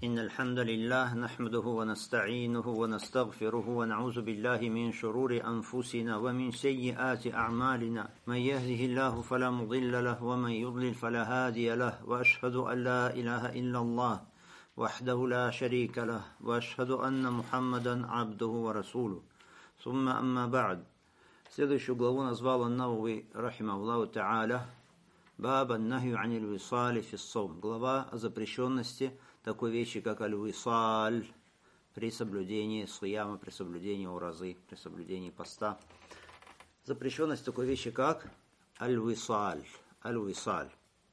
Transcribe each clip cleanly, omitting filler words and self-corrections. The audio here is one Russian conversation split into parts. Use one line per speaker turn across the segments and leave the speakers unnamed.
إن الحمد لله نحمده ونستعينه ونستغفره ونعوذ بالله من شرور أنفسنا ومن سيئات أعمالنا من يهده الله فلا مضل له ومن يضلل فلا هادي له وأشهد أن لا إله إلا الله وحده لا شريك له وأشهد أن محمدا عبده ورسوله ثم أما بعد. Следующую главу назвал ан-Навави рахимахуллаху та'аля баб ан-нахью аниль висали фис-саум. Глава о запрещенности такой вещи, как аль-висаль, при соблюдении сияма, при соблюдении уразы, при соблюдении поста. Запрещенность такой вещи, как аль-висаль. Аль-висаль.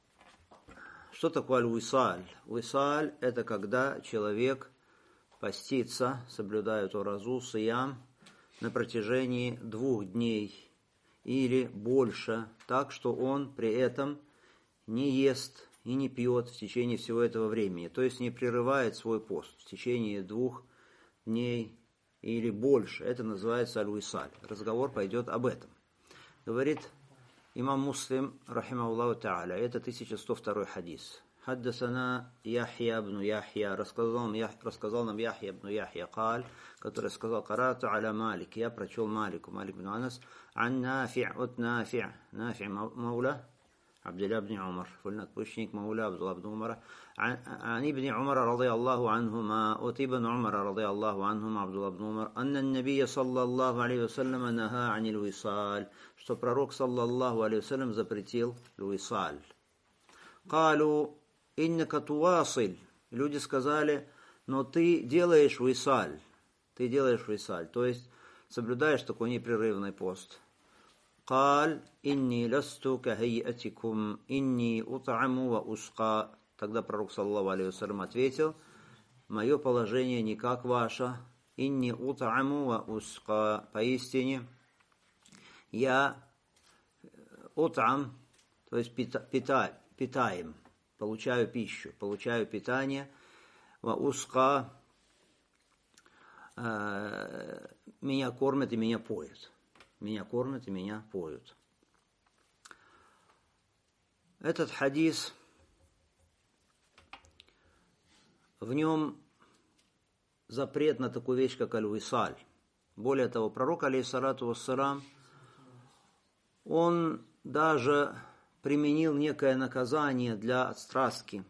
Что такое аль-висаль? Висаль – это когда человек постится, соблюдает уразу, сиям, на протяжении 2 дней или больше, так что он при этом не ест и не пьет в течение всего этого времени, то есть не прерывает свой пост в течение 2 дней или больше. Это называется аль-висаль. Разговор пойдет об этом. Говорит имам Муслим, рахимахуллаху та'аля, это 1102 хадис. Хаддасана Яхья ибн Яхья, рассказал нам Яхья ибн Яхья, который сказал: «Карату аля Малик», я прочел Малик ибн Анас, ан Нафи' от Нафи' маула Абдулlah ибн Умар, вольноотпущенник маула Абдулlah ибн Умара, ан ибн Умара радиаллаху анхума, от ибн Умара радиаллаху анхума, Абдулlah ибн Умар, анна набия саллаллаху алейхи вассалям наха аниль висаль, что пророк саллаллаху алейхи вассалям запретил висаль. Калу иннака туасиль. Люди сказали: но ты делаешь висаль. Ты делаешь висаль, то есть соблюдаешь такой непрерывный пост. Каль инни ласту кахайатикум инни ут'аму ва усқа. Тогда пророк саллаллаху алейхи вассалям ответил: мое положение не как ваше. Инни ут'аму ва усқа. Поистине я ут'ам, то есть питаем. Получаю пищу, получаю питание, ва усқа, меня кормят и меня поют. Меня кормят и меня поют. Этот хадис, в нем запрет на такую вещь, как аль-висаль. Более того, пророк, алейхиссалату вассалам, он даже применил некое наказание для отстрастки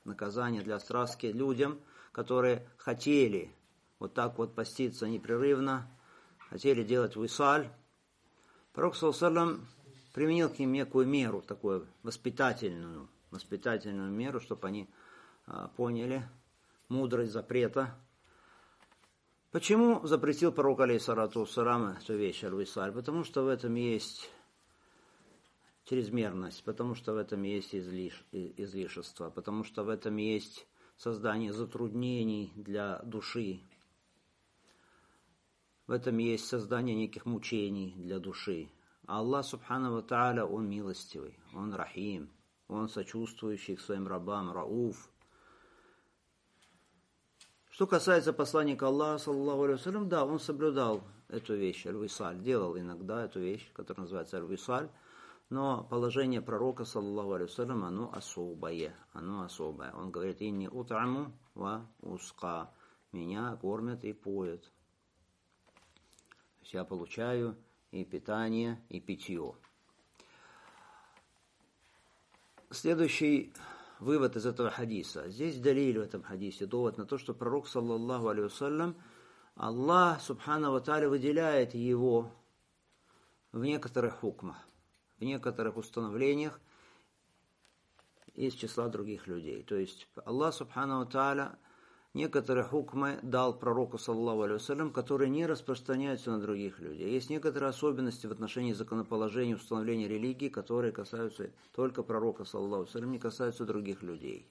людям, которые хотели вот так вот поститься непрерывно, хотели делать висаль. Пророк саллаллаху алейхи ва саллям применил к ним некую меру, такую воспитательную меру, чтобы они поняли мудрость запрета. Почему запретил пророк, алейхиссалату вассалам, эту вещь, аль-висаль? Потому что в этом есть чрезмерность, потому что в этом есть излишество, потому что в этом есть создание затруднений для души, в этом есть создание неких мучений для души. А Аллах субхану ва тааля, Он милостивый, Он рахим, Он сочувствующий к своим рабам, рауф. Что касается посланника Аллаха, саллаллаху алейхи ва саллям, да, он соблюдал эту вещь, аль-висаль, делал иногда эту вещь, которая называется аль-висаль. Но положение пророка, саллаллаху алейхи ва саллям, оно особое. Он говорит: инни ут'аму ва усқа. Меня кормят и поят. То есть я получаю и питание, и питье. Следующий вывод из этого хадиса. Здесь далиль в этом хадисе, довод на то, что пророк, саллаллаху алейхи ва саллям, Аллах, субхану ва тааля, выделяет его в некоторых хукмах, в некоторых установлениях из числа других людей. То есть Аллах субхану ва тааля некоторые хукмы дал пророку, саллаллаху алейхи ва саллям, которые не распространяются на других людей. Есть некоторые особенности в отношении законоположения, установления религии, которые касаются только пророка, саллаллаху алейхи ва саллям, не касаются других людей.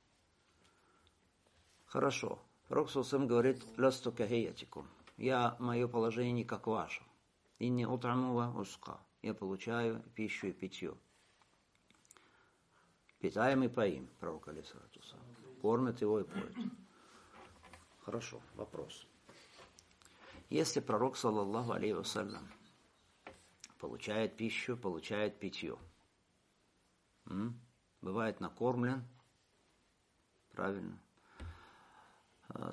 Хорошо. Пророк, саллаллаху алейхи ва саллям, говорит: ласту кахайатикум. Мое положение не как ваше. Инни ут'аму ва усқа. Я получаю пищу и питье. Питаем и поим, пророк, алейхиссалату вассалам. Кормят его и поют. Хорошо, вопрос. Если пророк, саллаллаху алейхи ва саллям, получает пищу, получает питье, бывает накормлен, правильно,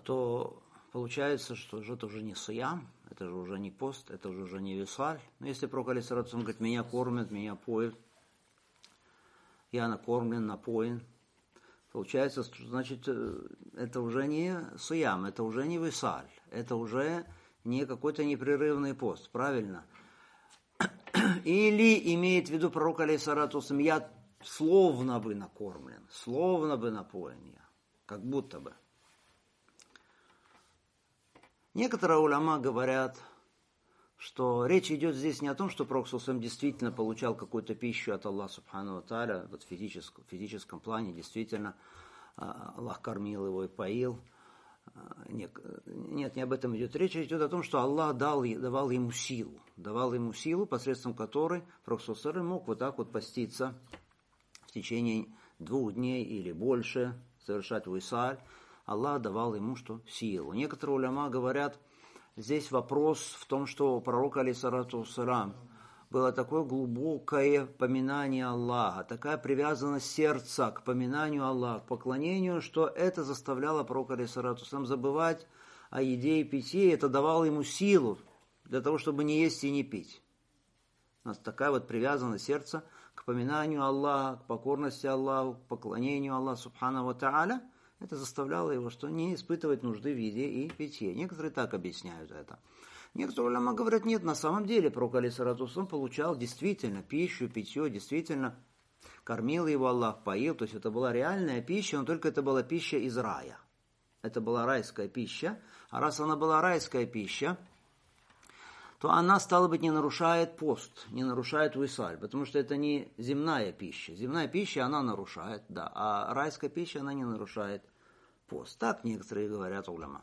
то получается, что это уже не сиям, это же уже не пост, это уже не висаль. Но если пророк алейхиссалату говорит, меня кормят, меня поют, я накормлен, напоен, получается, что, значит, это уже не сиям, это уже не висаль, это уже не какой-то непрерывный пост, правильно? Или имеет в виду пророк алейхиссалату, я словно бы накормлен, словно бы напоен я, как будто бы. Некоторые уляма говорят, что речь идет здесь не о том, что пророк сам действительно получал какую-то пищу от Аллаха субхану ва тааля, вот в физическом плане действительно Аллах кормил его и поил. Нет, не об этом идет речь. Речь идет о том, что Аллах давал ему силу, посредством которой пророк мог вот так вот поститься в течение 2 дней или больше, совершать висаль. Аллах давал ему что? Силу. Некоторые уляма говорят, здесь вопрос в том, что у пророка алейхиссалату вассалям было такое глубокое поминание Аллаха, такая привязанность сердца к поминанию Аллаха, к поклонению, что это заставляло пророка алейхиссалату вассалям забывать о еде и питье, это давало ему силу для того, чтобы не есть и не пить. У нас такая вот привязанность сердца к поминанию Аллаха, к покорности Аллаху, к поклонению Аллаху субхану ва тааля. Это заставляло его, что не испытывать нужды в еде и питье. Некоторые так объясняют это. Некоторые уляма говорят, нет, на самом деле пророк алейхиссалату вассалям получал действительно пищу, питье, действительно кормил его Аллах, поил. То есть это была реальная пища, но только это была пища из рая. Это была райская пища. А раз она была райская пища, то она, стало быть, не нарушает пост, не нарушает висаль, потому что это не земная пища. Земная пища, она нарушает, да, а райская пища, она не нарушает пост. Так некоторые говорят уляма.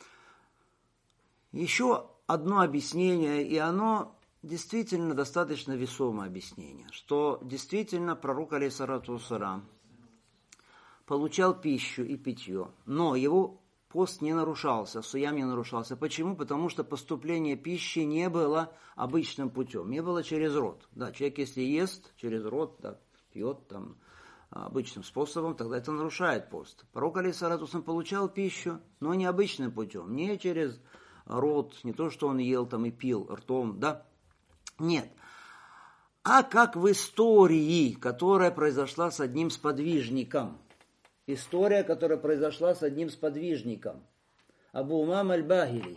Еще одно объяснение, и оно действительно достаточно весомое объяснение, что действительно пророк алейхиссалату вассалям получал пищу и питье, но его пост не нарушался, суям не нарушался. Почему? Потому что поступление пищи не было обычным путем, не было через рот. Да, человек, если ест через рот, да, пьет там обычным способом, тогда это нарушает пост. Пророк алейхиссалату вассалям получал пищу, но не обычным путем, не через рот, не то, что он ел там и пил ртом, да, нет. А как в истории, которая произошла с одним сподвижником. История, которая произошла с одним сподвижником. Абу Умама аль-Бахили.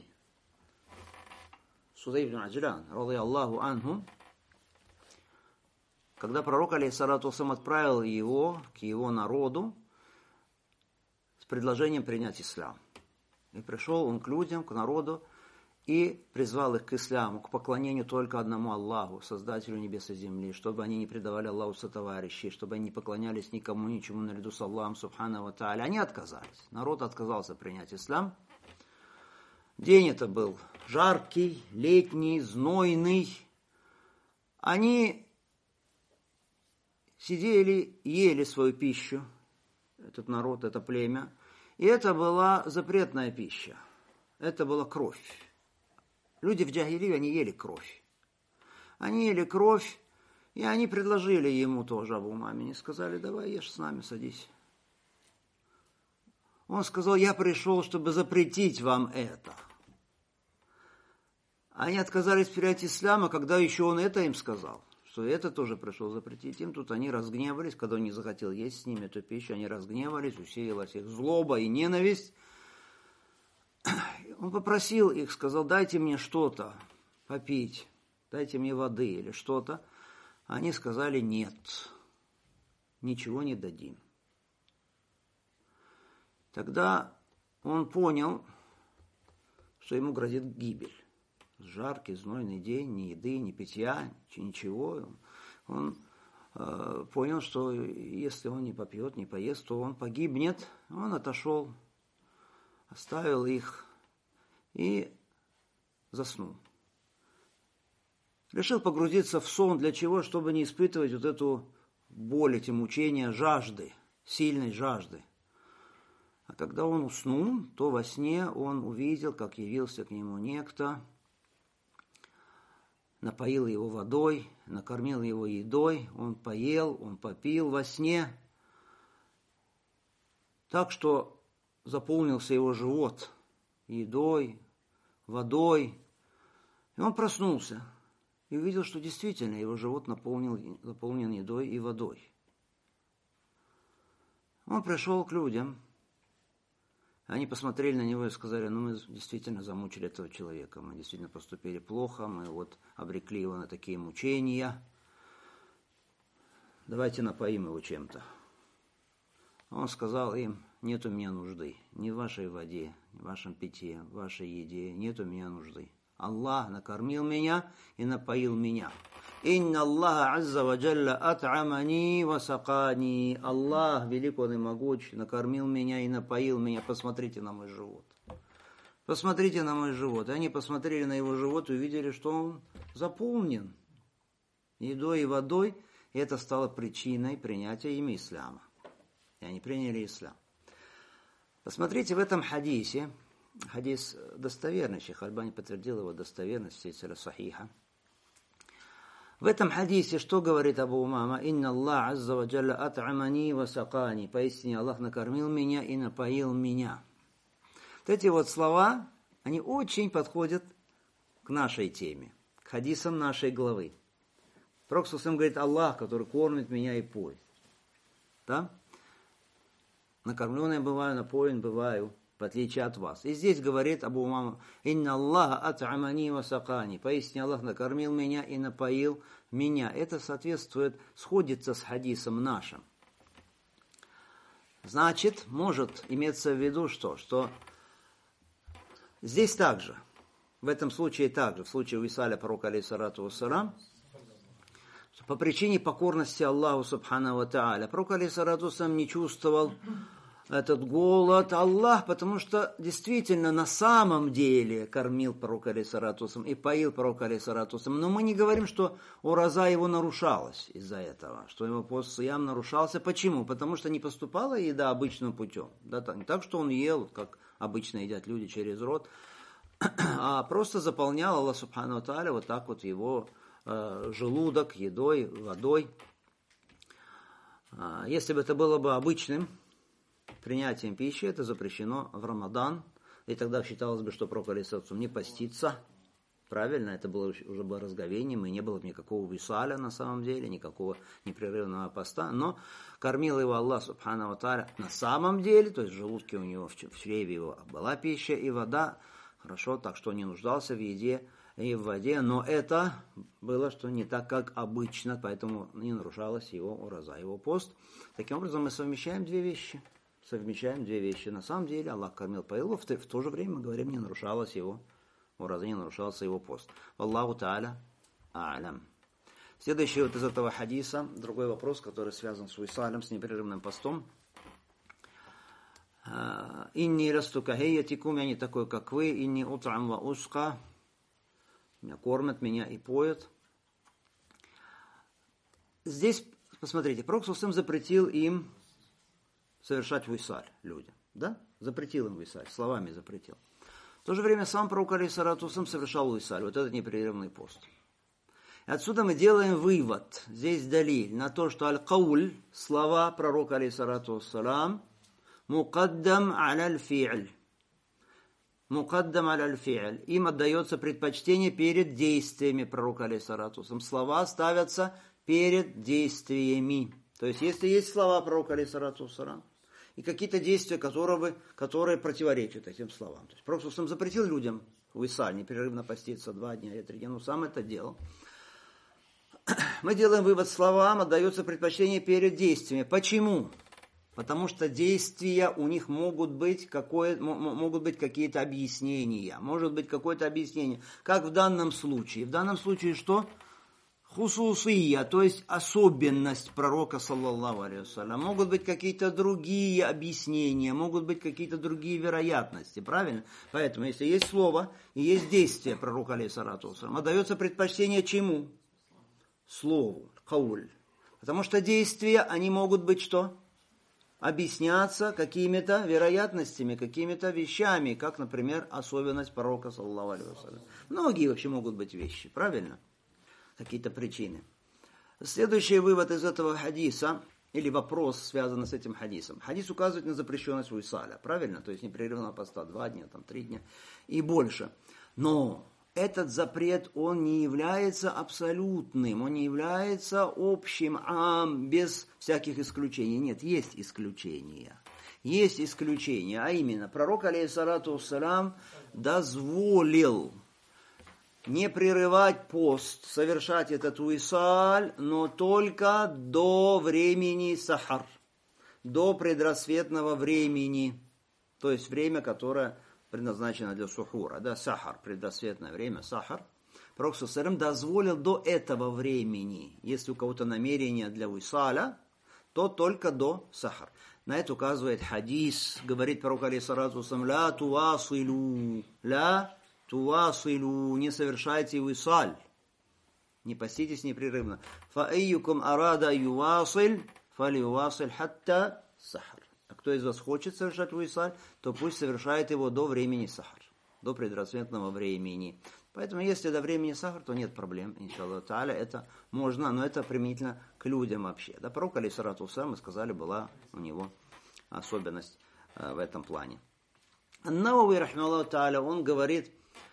Судайб ибн Аджлан, радийаллаху анху. Когда пророк алейхиссалату вассалям отправил его к его народу с предложением принять ислам. И пришел он к людям, к народу, и призвал их к исламу, к поклонению только одному Аллаху, Создателю небес и земли, чтобы они не предавали Аллаху сотоварищей, чтобы они не поклонялись никому, ничему наряду с Аллахом, субхану ва тааля. Они отказались. Народ отказался принять ислам. День это был жаркий, летний, знойный. Они сидели, ели свою пищу, этот народ, это племя. И это была запретная пища. Это была кровь. Люди в джахилии, они ели кровь. Они ели кровь, и они предложили ему тоже, Абу Умаме, сказали, давай ешь с нами, садись. Он сказал, я пришел, чтобы запретить вам это. Они отказались принять ислам, а когда еще он это им сказал, что это тоже пришел запретить им, тут они разгневались, когда он не захотел есть с ними эту пищу, они разгневались, усеялась их злоба и ненависть. Он попросил их, сказал, дайте мне что-то попить, дайте мне воды или что-то. Они сказали, нет, ничего не дадим. Тогда он понял, что ему грозит гибель. Жаркий, знойный день, ни еды, ни питья, ничего. Он понял, что если он не попьет, не поест, то он погибнет. Он отошел, оставил их и заснул. Решил погрузиться в сон. Для чего? Чтобы не испытывать вот эту боль, эти мучения жажды, сильной жажды. А когда он уснул, то во сне он увидел, как явился к нему некто, напоил его водой, накормил его едой, он поел, он попил во сне, так что заполнился его живот. едой, водой. И он проснулся и увидел, что действительно его живот наполнен едой и водой. Он пришел к людям. Они посмотрели на него и сказали: ну, мы действительно замучили этого человека, мы действительно поступили плохо, мы вот обрекли его на такие мучения. Давайте напоим его чем-то. Он сказал им: нет у меня нужды ни в вашей воде, ни в вашем питье, в вашей еде, нет у меня нужды. Аллах накормил меня и напоил меня. Инна Аллаха азза ва джалла ат'амани ва сакани. Аллах, велик он и могуч, накормил меня и напоил меня. Посмотрите на мой живот. Посмотрите на мой живот. И они посмотрели на его живот и увидели, что он заполнен едой и водой. И это стало причиной принятия ими ислама. И они приняли ислам. Посмотрите в этом хадисе. Хадис достоверный, Шейх Альбани подтвердил его достоверность, сильсиля сахиха. В этом хадисе что говорит Абу Умама? Инна Аллах азза ва джалла ат'амани ва сакани. Поистине Аллах накормил меня и напоил меня. Вот эти вот слова, они очень подходят к нашей теме, к хадисам нашей главы. Пророк ﷺ говорит: Аллах, который кормит меня и поет. Да? Накормленный бываю, напоен бываю, в отличие от вас. И здесь говорит Абу Умама: «Инна Аллаха ат'амани ва сакани». Поистине Аллах накормил меня и напоил меня. Это соответствует, сходится с хадисом нашим. Значит, может иметься в виду что? Что здесь также, в этом случае также, в случае висаля пророка алейхиссалату вассалам, по причине покорности Аллаху субхану ва тааля, пророк алейхиссалату вассалам не чувствовал этот голод. Аллах, потому что действительно на самом деле кормил пророка алейхиссалату вассалам и поил пророка алейхиссалату вассалам. Но мы не говорим, что ураза его нарушалась из-за этого, что его пост сиям нарушался. Почему? Потому что не поступала еда обычным путем. Да, не так, что он ел, как обычно едят люди через рот, а просто заполнял Аллах субхану ва тааля вот так вот его желудок едой, водой. Если бы это было бы обычным принятием пищи, это запрещено в Рамадан, и тогда считалось бы, что пророк алейхиссалату не постится. Правильно, это было уже бы разговением, и не было бы никакого висаля на самом деле, никакого непрерывного поста, но кормил его Аллах субхану ва тааля на самом деле, то есть в желудке у него, в чреве его была пища и вода, хорошо, так что он не нуждался в еде и в воде, но это было, что не так, как обычно, поэтому не нарушалась его ураза, его пост. Таким образом, мы совмещаем две вещи. На самом деле Аллах кормил, поил, в то же время, мы говорим, не нарушалась его ураза, не нарушался его пост. Аллаху тааля а'лям. Следующий вот из этого хадиса, другой вопрос, который связан с висалем, с непрерывным постом. Инни ласту кахейятикум, я не такой, как вы, инни ут'ам ва уска, меня кормят, меня и поют. Здесь, посмотрите, пророк ﷺ запретил им совершать висаль людям. Да? Запретил им висаль, словами запретил. В то же время сам пророк алейхиссалату вассалам совершал висаль, вот этот непрерывный пост. И отсюда мы делаем вывод, здесь далиль, на то, что аль-кауль, слова пророка алейхиссалату вассалам, мукаддам аля-аль-фи'ль. Мукаддам аля-аль-фи'ль. Им отдается предпочтение перед действиями пророка алейхиссалату вассалам. Слова ставятся перед действиями. То есть, если есть слова пророка алейхиссалату вассалам, и какие-то действия, которые противоречат этим словам. То есть, пророк ﷺ запретил людям висаль, непрерывно поститься 2 дня или 3 дня, но сам это делал. Мы делаем вывод, словам отдается предпочтение перед действиями. Почему? Потому что действия у них могут быть какие-то объяснения. Может быть какое-то объяснение. Как в данном случае. В данном случае что? Хусусия, то есть особенность пророка, саллаллаху алейхи вассалям. Могут быть какие-то другие объяснения, могут быть какие-то другие вероятности, правильно? Поэтому, если есть слово и есть действие пророка, алейхиссалату вассалям, отдается предпочтение чему? Слову, кауль. Потому что действия, они могут быть что? Объясняться какими-то вероятностями, какими-то вещами, как, например, особенность пророка, саллаллаху алейхи вассалям. Многие вообще могут быть вещи, правильно? Какие-то причины. Следующий вывод из этого хадиса. или вопрос, связанный с этим хадисом. Хадис указывает на запрещенность висаля, правильно? То есть непрерывного поста 2 дня, 3 дня и больше. Но этот запрет, он не является абсолютным, он не является общим, без всяких исключений. Нет, есть исключения. Есть исключения, а именно, пророк, алейхиссалату вассалям, дозволил не прерывать пост, совершать этот висаль, но только до времени сахар, до предрассветного времени, то есть время, которое предназначено для сухура, да, сахар, предрассветное время, сахар. Пророк ﷺ дозволил до этого времени, если у кого-то намерение для висаля, то только до сахар. На это указывает хадис, говорит пророк алейхиссалату вассалям, ла туасилу, не совершайте висаль, не поститесь непрерывно. Фа айюкум арада ювасиль, фалиювасиль хатта сахар. А кто из вас хочет совершать висаль, то пусть совершает его до времени сахар, до предрассветного времени. Поэтому, если до времени сахар, то нет проблем, иншаллах тааля, это можно, но это применительно к людям вообще. Да, пророк алейхиссалату вассалям, мы сказали, была у него особенность в этом плане. Ан-Навави, рахмаллаху тааля, он говорит,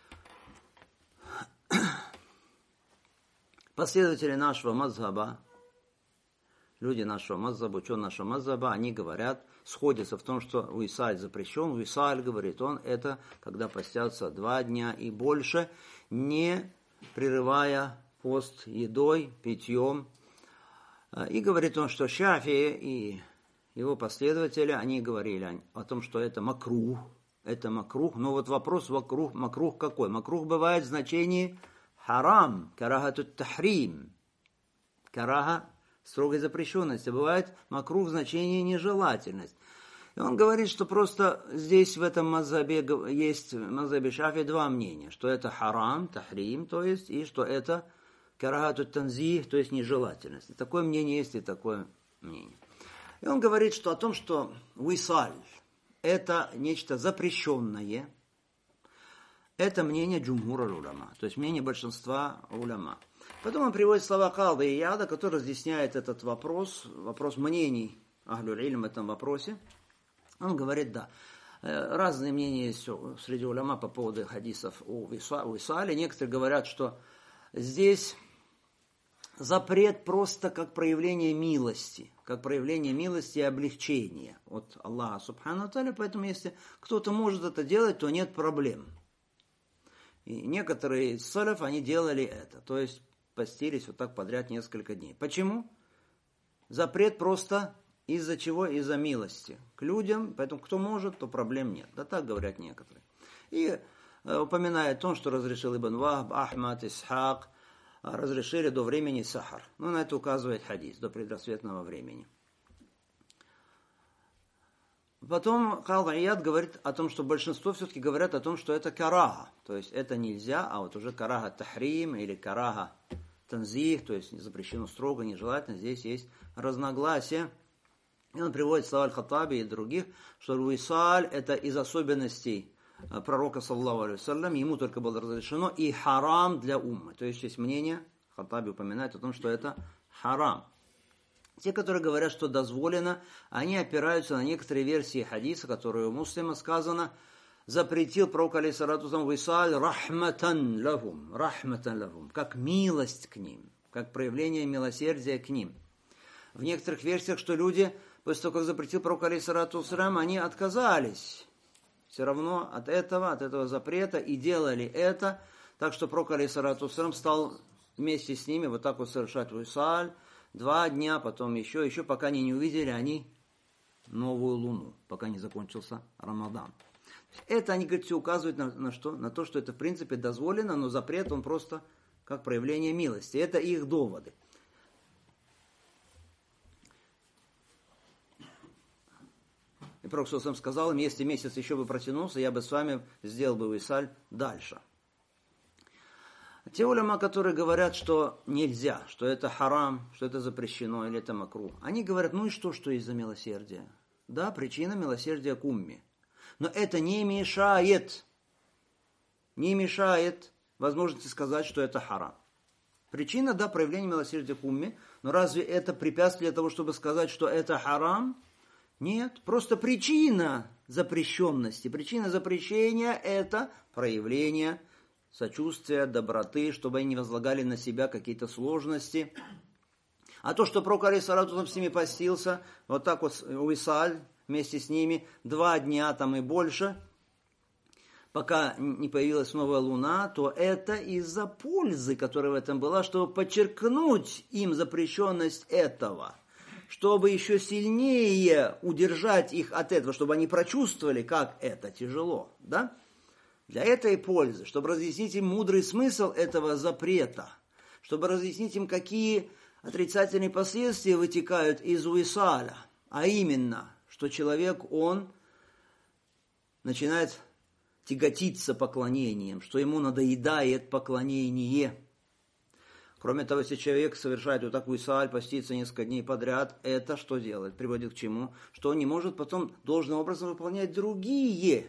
последователи нашего мазхаба, люди нашего мазхаба, ученые нашего мазхаба, они говорят, сходятся в том, что висаль запрещен. Висаль, говорит он, это когда постятся 2 дня и больше, не прерывая пост едой, питьем. И говорит он, что Шафии и его последователи, они говорили о том, что это макрух. Это макрух. Но вот вопрос макрух какой? Макрух бывает в значении харам, карахатут тахрим. Караха строгой запрещенности. Бывает макрух в значении нежелательность. И он говорит, что просто здесь в этом мазхабе есть, в мазхабе Шафии 2 мнения. Что это харам, тахрим, то есть, и что это карахатут танзих, то есть нежелательность. И такое мнение есть, и такое мнение. И он говорит, что о том, что висаль это нечто запрещенное, это мнение джумхура уляма, то есть мнение большинства уляма. Потом он приводит слова Кады Ияда, который разъясняет этот вопрос мнений ахлюль илм в этом вопросе. Он говорит, да, разные мнения есть среди уляма по поводу хадисов о висале. Некоторые говорят, что здесь запрет просто как проявление милости и облегчения от Аллаха субхану тааля, поэтому если кто-то может это делать, то нет проблем. И некоторые из салаф, они делали это, то есть постились вот так подряд несколько дней. Почему? Запрет просто из-за чего? Из-за милости к людям, поэтому кто может, то проблем нет. Да так говорят некоторые. И упоминает о том, что разрешил Ибн Вахб, Ахмад, Исхак, разрешили до времени сахар. Ну, на это указывает хадис, до предрассветного времени. Потом Кады Ияд говорит о том, что большинство все-таки говорят о том, что это караха. То есть это нельзя, а вот уже караха тахрим или караха танзих, то есть запрещено строго, нежелательно. Здесь есть разногласия. И он приводит слова Аль-Хаттаби и других, что висаль это из особенностей пророка, саллаллаху алейхи вассалям, ему только было разрешено, и харам для уммы. То есть есть мнение, Хаттаби упоминает о том, что это харам. Те, которые говорят, что дозволено, они опираются на некоторые версии хадиса, которые у муслима сказано, запретил пророк, алейхиссалату вассалям, висаль рахматан лахум, как милость к ним, как проявление милосердия к ним. В некоторых версиях, что люди, после того, как запретил пророк, алейхиссалату вассалям, они отказались все равно от этого запрета и делали это, так что пророк, алейхиссалату вассалям, стал вместе с ними вот так вот совершать висаль 2 дня, потом еще, пока они не увидели они новую луну, пока не закончился Рамадан. Это, они, говорят, все указывают на что? На то, что это, в принципе, дозволено, но запрет, он просто как проявление милости. Это их доводы. И пророк сам сказал им, если месяц еще бы протянулся, я бы с вами сделал бы висаль дальше. Те уляма, которые говорят, что нельзя, что это харам, что это запрещено или это макрух, они говорят, ну и что из-за милосердия? Да, причина милосердия к умме. Но это не мешает возможности сказать, что это харам. Причина, да, проявление милосердия к умме, но разве это препятствие для того, чтобы сказать, что это харам? Нет, просто причина запрещенности. Причина запрещения – это проявление сочувствия, доброты, чтобы они не возлагали на себя какие-то сложности. А то, что пророк алейхиссалату с ними постился, вот так вот Уисаль вместе с ними, 2 дня там и больше, пока не появилась новая луна, то это из-за пользы, которая в этом была, чтобы подчеркнуть им запрещенность этого, чтобы еще сильнее удержать их от этого, чтобы они прочувствовали, как это тяжело, да? Для этой пользы, чтобы разъяснить им мудрый смысл этого запрета, чтобы разъяснить им, какие отрицательные последствия вытекают из Уисаля, а именно, что человек, он начинает тяготиться поклонением, что ему надоедает поклонение. Кроме того, если человек совершает вот такую Уисаль, постится несколько дней подряд, это что делает? Приводит к чему? Что он не может потом должным образом выполнять другие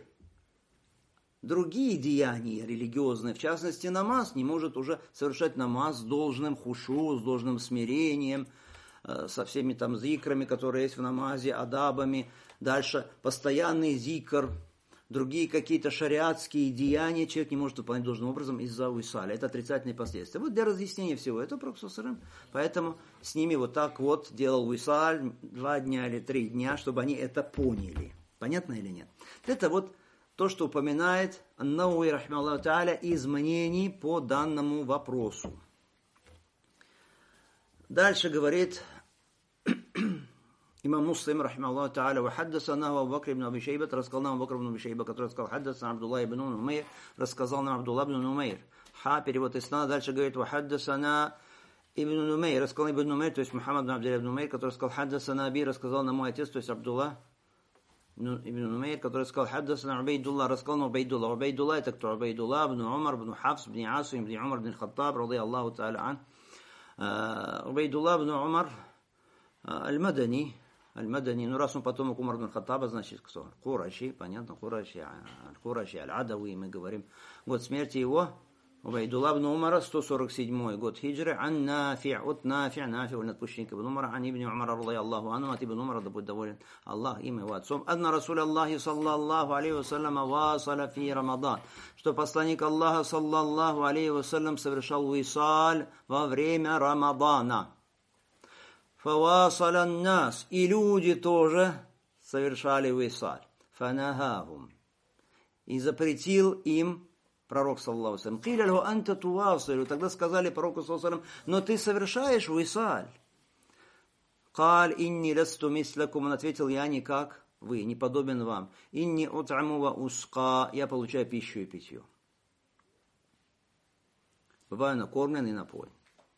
деяния религиозные, в частности намаз, не может уже совершать намаз с должным хушу, с должным смирением, со всеми там зикрами, которые есть в намазе, адабами. Дальше постоянный зикр, другие какие-то шариатские деяния человек не может выполнять должным образом из-за Уисаля. Это отрицательные последствия. Вот для разъяснения всего этого Пророк ﷺ, поэтому с ними вот так вот делал Уисаль 2 дня или 3 дня, чтобы они это поняли. Понятно или нет? Это вот то, что упоминает Ан-Науи, рахимахуллаху тааля, из мнений по данному вопросу. Дальше говорит имам Муслим, рахимахуллаху тааля, «Вахаддасана Абу Бакр ибн Аби Шейба», рассказал нам Абу Бакр ибн Аби Шейба, который сказал, «Хаддасана Абдулла ибн Нумейр», рассказал нам Абдулла ибн Нумейр. Перевод Исна, дальше говорит, «Вахаддасана ибн Нумейр», рассказал ибн Нумейр, то есть Мухаммад ибн Абдулла ибн Нумейр, который сказал, «Хаддасана Аби», рассказал нам мой отец, то есть Абдулла ибн Нумейр, который сказал, «Хаддасана Убайдулла», рассказал нам Убайдулла. Убайдулла – это кто? Убайдулла ибн Умар, ибн Хафс, ибн Асу, ибн Умар, ибн Хаттаб, ради Аллаху та'аля ан. Убайдулла ибн Умар аль-Мадани, ну раз он потомок Умар ибн Хаттаба, значит кто? Кураши, понятно, Кураши, аль-Адауи, мы говорим. Год смерти его, Убайдулла ибн Умара, 147 год хиджры, ан Нафи', от Нафи', надпущенник ибн Умара, ан ибн Умара, ради Аллаху анху, от ибн Умара, да будет доволен Аллах им его отцом. Адна Расуль Аллахи, саллаллаху алейхи вассалям, васаля фи Рамадан, что посланник Аллаха, саллаллаху алейхи вассалям, совершал висаль во время Рамадана. Фавасаля нас, и люди тоже совершали висаль. Фанахахум, и запретил им пророк, саллаллаху алейхи ва саллям. «Киля лху анта тувасилю», тогда сказали пророку, саллаллаху алейхи ва саллям, но ты совершаешь висаль. «Каль инни ласту мислякум», он ответил, я не как вы, не подобен вам. «Инни ут'аму ва уска», я получаю пищу и питье. Бываю накормлен и напоен.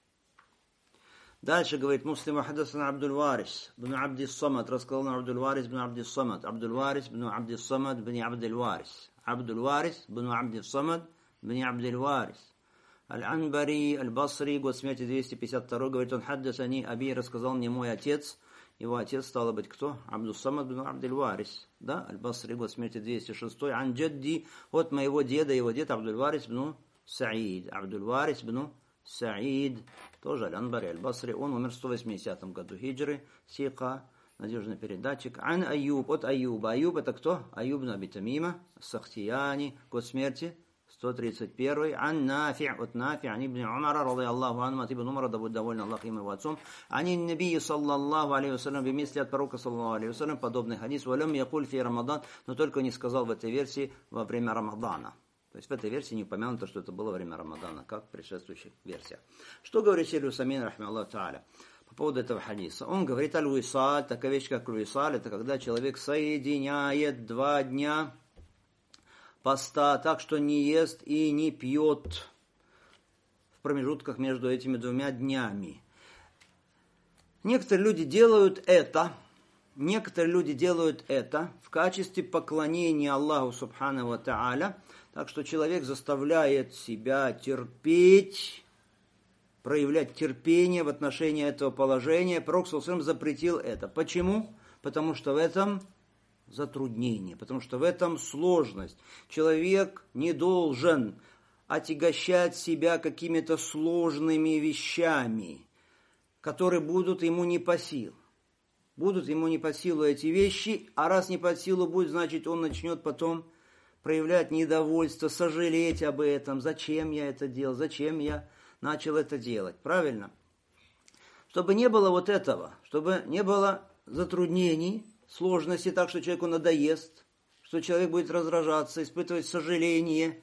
Дальше говорит Муслим, хаддасана Абдул Варис бн Абдис Самад, рассказал нам Абдул Варис бн Абдис Самад, Абдул Варис бн Абдис Самад бн Абдул Варис, Абдул Варис бн Абдис Самад бн Абдул Варис, Аль-Анбари, Аль-Басри, год смерти 252, говорит он, хаддасани Аби, рассказал мне мой отец, его отец стало быть кто? Абдус Самад бн Абдул Варис, да, Аль-Басри, год смерти 206, ан джадди, от моего деда, его дед Абдул Варис бн Саид, Абдул Варис бн Саид, тоже Аль-Анбари, Аль-Басри, он умер в 180 году хиджры, сика, надежный передатчик. Ан Аюб, от Аюба. Аюб это кто? Аюб ибн Аби Тамима, Сахтияни, год смерти 131. Ан Нафи', от Нафи', ан ибн Умара, ради Аллаху анху, от ибн Умара, да будет доволен Аллах им его отцом. Ан Набии, саллаллаху алейхи ва саллям, бимисли от пророка, саллаллаху алейхи ва саллям, подобный хадис. Валям якуль фи Рамадан, но только не сказал в этой версии во время Рамадана. То есть в этой версии не упомянуто, что это было во время Рамадана, как в предшествующих версиях. Что говорит Шейх Усамин, рахмаллаху тааля, по поводу этого хадиса? Он говорит, аль-висаль, такая вещь, как висаль, это когда человек соединяет 2 дня поста так, что не ест и не пьет в промежутках между этими 2 днями. Некоторые люди делают это в качестве поклонения Аллаху субханаху ва тааля. Так что человек заставляет себя терпеть, проявлять терпение в отношении этого положения. Пророк саллаллаху алейхи ва саллям запретил это. Почему? Потому что в этом затруднение, потому что в этом сложность. Человек не должен отягощать себя какими-то сложными вещами, которые будут ему не по силу. Будут ему не по силу эти вещи, а раз не по силу будет, значит, он начнет потом проявлять недовольство, сожалеть об этом. Зачем я это делал? Зачем я начал это делать? Правильно? Чтобы не было вот этого, чтобы не было затруднений, сложностей, так что человеку надоест, что человек будет раздражаться, испытывать сожаление.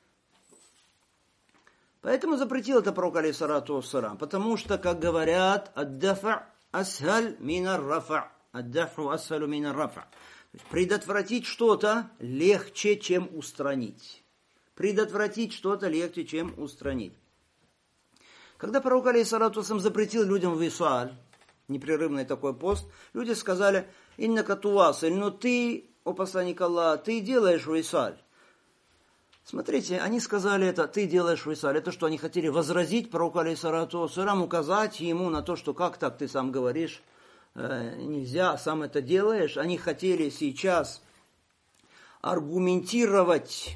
Поэтому запретил это пророк, алейхиссалату вассалям, потому что, как говорят, ад-дафа асхаль минар рафа. Ад-дафу асхалю минар рафа. Предотвратить что-то легче, чем устранить. Предотвратить что-то легче, чем устранить. Когда пророк, алейхиссалату вассалям, запретил людям висаль, непрерывный такой пост, люди сказали: «Иннака туасиль», но ты, о посланник Аллаха, ты делаешь висаль. Смотрите, они сказали это: ты делаешь висаль. Это что, они хотели возразить пророку, алейхиссалату вассалям, указать ему на то, что как так ты сам говоришь, нельзя, сам это делаешь. Они хотели сейчас аргументировать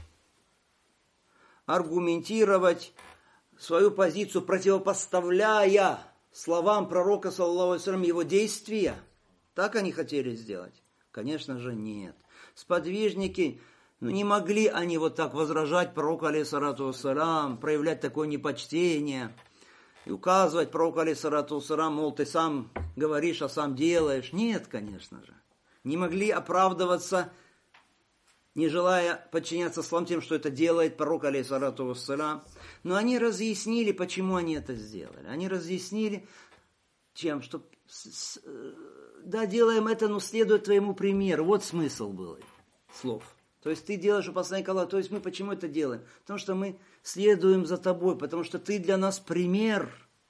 свою позицию, противопоставляя словам пророка, саллаллаху алейхи ва саллям, его действия. Так они хотели сделать? Конечно же, нет. Сподвижники, не могли они вот так возражать пророку, алейхиссалату вассалям, проявлять такое непочтение и указывать пророку, алейхиссалату вассалям, мол, ты сам говоришь, а сам делаешь. Нет, конечно же. Не могли оправдываться, не желая подчиняться словам тем, что это делает пророк, алейхиссалату вассалям. Но они разъяснили, почему они это сделали. Они разъяснили, чем, что да, делаем это, но следуя твоему примеру. Вот смысл был слов. То есть ты делаешь у посланника Аллаха. То есть мы почему это делаем? Потому что мы следуем за тобой, потому что ты для нас пример.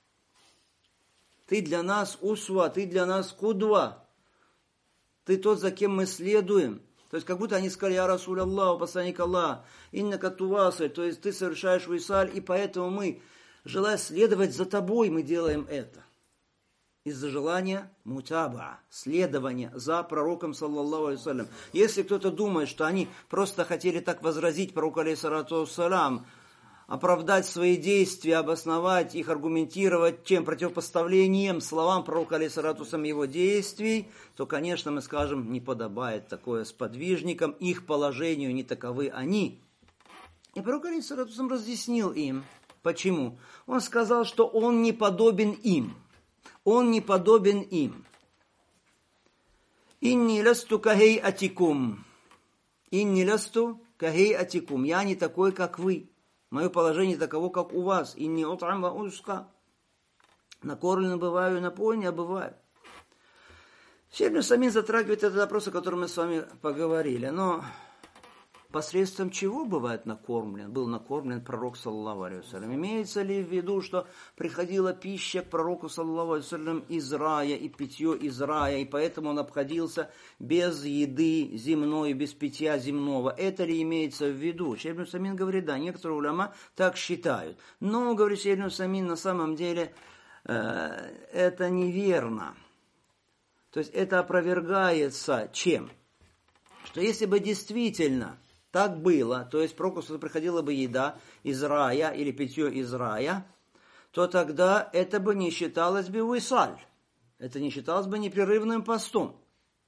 Ты для нас усва, ты для нас кудва. Ты тот, за кем мы следуем. То есть как будто они сказали: «Я Расуль Аллах, посланник Аллаха, иннака туасиль», то есть ты совершаешь висаль, и поэтому мы, желая следовать за тобой, мы делаем это. Из-за желания мутаба, следования за пророком, саллаллаху алейхи ва саллям. Если кто-то думает, что они просто хотели так возразить пророку, алейхиссалату вассалям, оправдать свои действия, обосновать их, аргументировать чем? Противопоставлением словам пророка, алейхиссалату вассалям, его действий, то, конечно, мы скажем, не подобает такое сподвижникам, их положению не таковы они. И пророк, алейхиссалату вассалям, разъяснил им, почему. Он сказал, что он не подобен им. Он не подобен им. «Инни ласту кахейатикум». «Инни ласту кахейатикум». Я не такой, как вы. Мое положение таково, как у вас. «Инни ут'ам ва узка». Накормлен бываю, напоен я бываю. Шейх ибн Усаймин затрагивает этот вопрос, о котором мы с вами поговорили. Но посредством чего был накормлен пророк, саллаллаху алейхи ва саллям? Имеется ли в виду, что приходила пища к пророку, саллаллаху алейхи ва саллям, из рая, и питье из рая, и поэтому он обходился без еды земной, без питья земного? Это ли имеется в виду? Шейх ибн Усаймин говорит: да, некоторые уляма так считают. Но, говорит Шейх ибн Усаймин, на самом деле это неверно. То есть это опровергается чем? Что если бы действительно так было, то есть пророку приходила бы еда из рая или питье из рая, то тогда это бы не считалось бы висаль. Это не считалось бы непрерывным постом.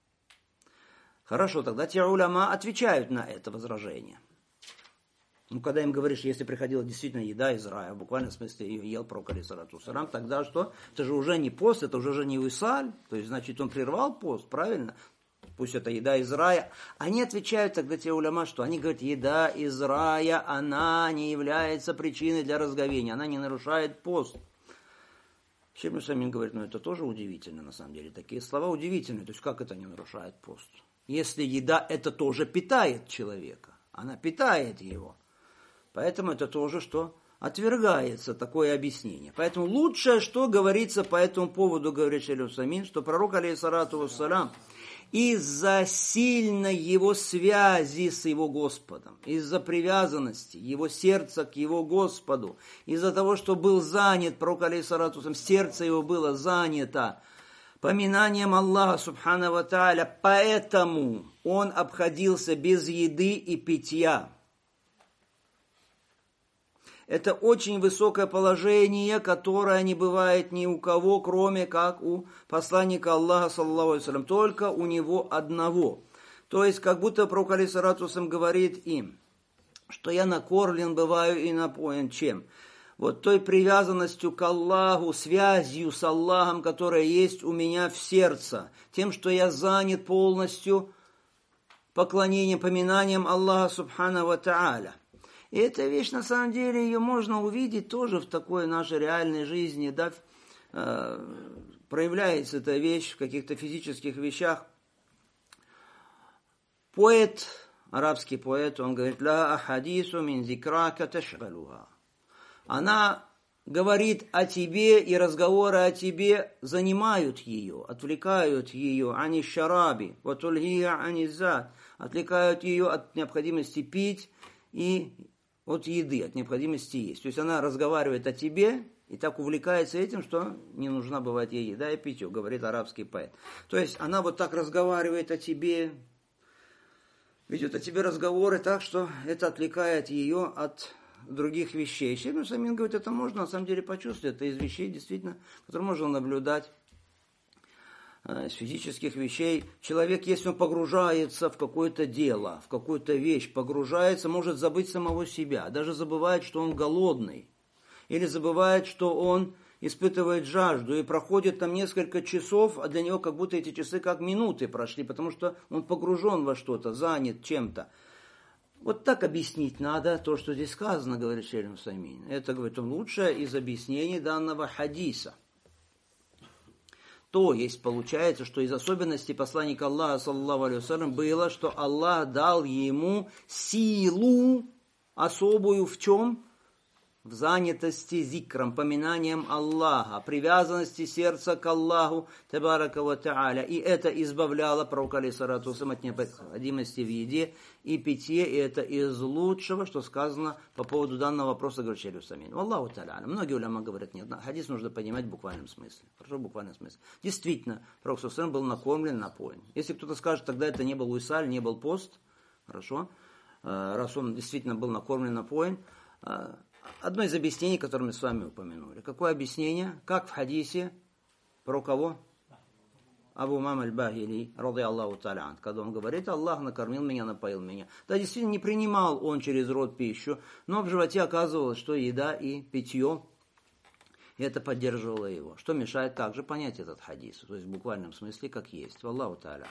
Хорошо, тогда те уляма отвечают на это возражение. Когда им говоришь, если приходила действительно еда из рая, в буквальном смысле ее ел пророк, алейхиссалату вассалям, тогда что? Это же уже не пост, это уже не висаль. То есть, значит, он прервал пост, правильно? Пусть это еда из рая. Они отвечают тогда те уляма, что они говорят: еда из рая, она не является причиной для разговения, она не нарушает пост. Шейх ибн Усаймин говорит: это тоже удивительно на самом деле. Такие слова удивительные. То есть как это не нарушает пост? Если еда это тоже питает человека, она питает его. Поэтому это тоже что? Отвергается такое объяснение. Поэтому лучшее, что говорится по этому поводу, говорит Шейх ибн Усаймин, что пророк, алейхиссалату вассалям, из-за сильной его связи с его Господом, из-за привязанности его сердца к его Господу, из-за того, что был занят, пророк, алейхиссалату вассалям, сердце его было занято поминанием Аллаха, субхана ва тааля, поэтому он обходился без еды и питья. Это очень высокое положение, которое не бывает ни у кого, кроме как у посланника Аллаха, саллаллаху алейхи вассалям, только у него одного. То есть, как будто пророк алейхиссалату вассалям говорит им, что я накормлен бываю и напоен чем? Вот той привязанностью к Аллаху, связью с Аллахом, которая есть у меня в сердце, тем, что я занят полностью поклонением, поминанием Аллаха субхана ва тааля. И эта вещь, на самом деле, ее можно увидеть тоже в такой нашей реальной жизни, да, проявляется эта вещь в каких-то физических вещах. Поэт, арабский поэт, он говорит, «Ла ахадису мин зикрака ташгалуха». Она говорит о тебе, и разговоры о тебе занимают ее, отвлекают ее, ани шараби, ватульгия ани зад, отвлекают ее от необходимости пить и от еды, от необходимости есть. То есть она разговаривает о тебе и так увлекается этим, что не нужна бывает ей еда и питье, говорит арабский поэт. То есть она вот так разговаривает о тебе, ведет о тебе разговоры так, что это отвлекает ее от других вещей. Шейх Усаймин говорит, это можно на самом деле почувствовать. Это из вещей, действительно, которые можно наблюдать, из физических вещей. Человек, если он погружается в какое-то дело, в какую-то вещь, погружается, может забыть самого себя. Даже забывает, что он голодный. Или забывает, что он испытывает жажду. И проходит там несколько часов, а для него как будто эти часы как минуты прошли, потому что он погружен во что-то, занят чем-то. Вот так объяснить надо то, что здесь сказано, говорит Шейх Усаймин. Это, говорит он, лучшее из объяснений данного хадиса. То есть, получается, что из особенностей посланника Аллаха, саллаллаху алейхи вассалям, было, что Аллах дал ему силу особую в чем? В занятости зикром, поминанием Аллаха, привязанности сердца к Аллаху, табарака ва тааля. И это избавляло пророка алейхиссалату вассалям от необходимости в еде и питье. И это из лучшего, что сказано по поводу данного вопроса, говорит Шейх Усаймин. Аллаху та'аля. Многие уляма говорят, нет, хадис нужно понимать в буквальном смысле. Хорошо, в буквальном смысле. Действительно, пророк ﷺ был накормлен, напоен. Если кто-то скажет, тогда это не был уисаль, не был пост, хорошо, раз он действительно был накормлен, напоен. Одно из объяснений, которое мы с вами упомянули. Какое объяснение? Как в хадисе про кого? Абу Умама аль-Бахили, ради Аллаху та'аля, когда он говорит, Аллах накормил меня, напоил меня. Да, действительно, не принимал он через рот пищу, но в животе оказывалось, что еда и питье, и это поддерживало его. Что мешает также понять этот хадис, то есть в буквальном смысле, как есть. Аллаху та'аля.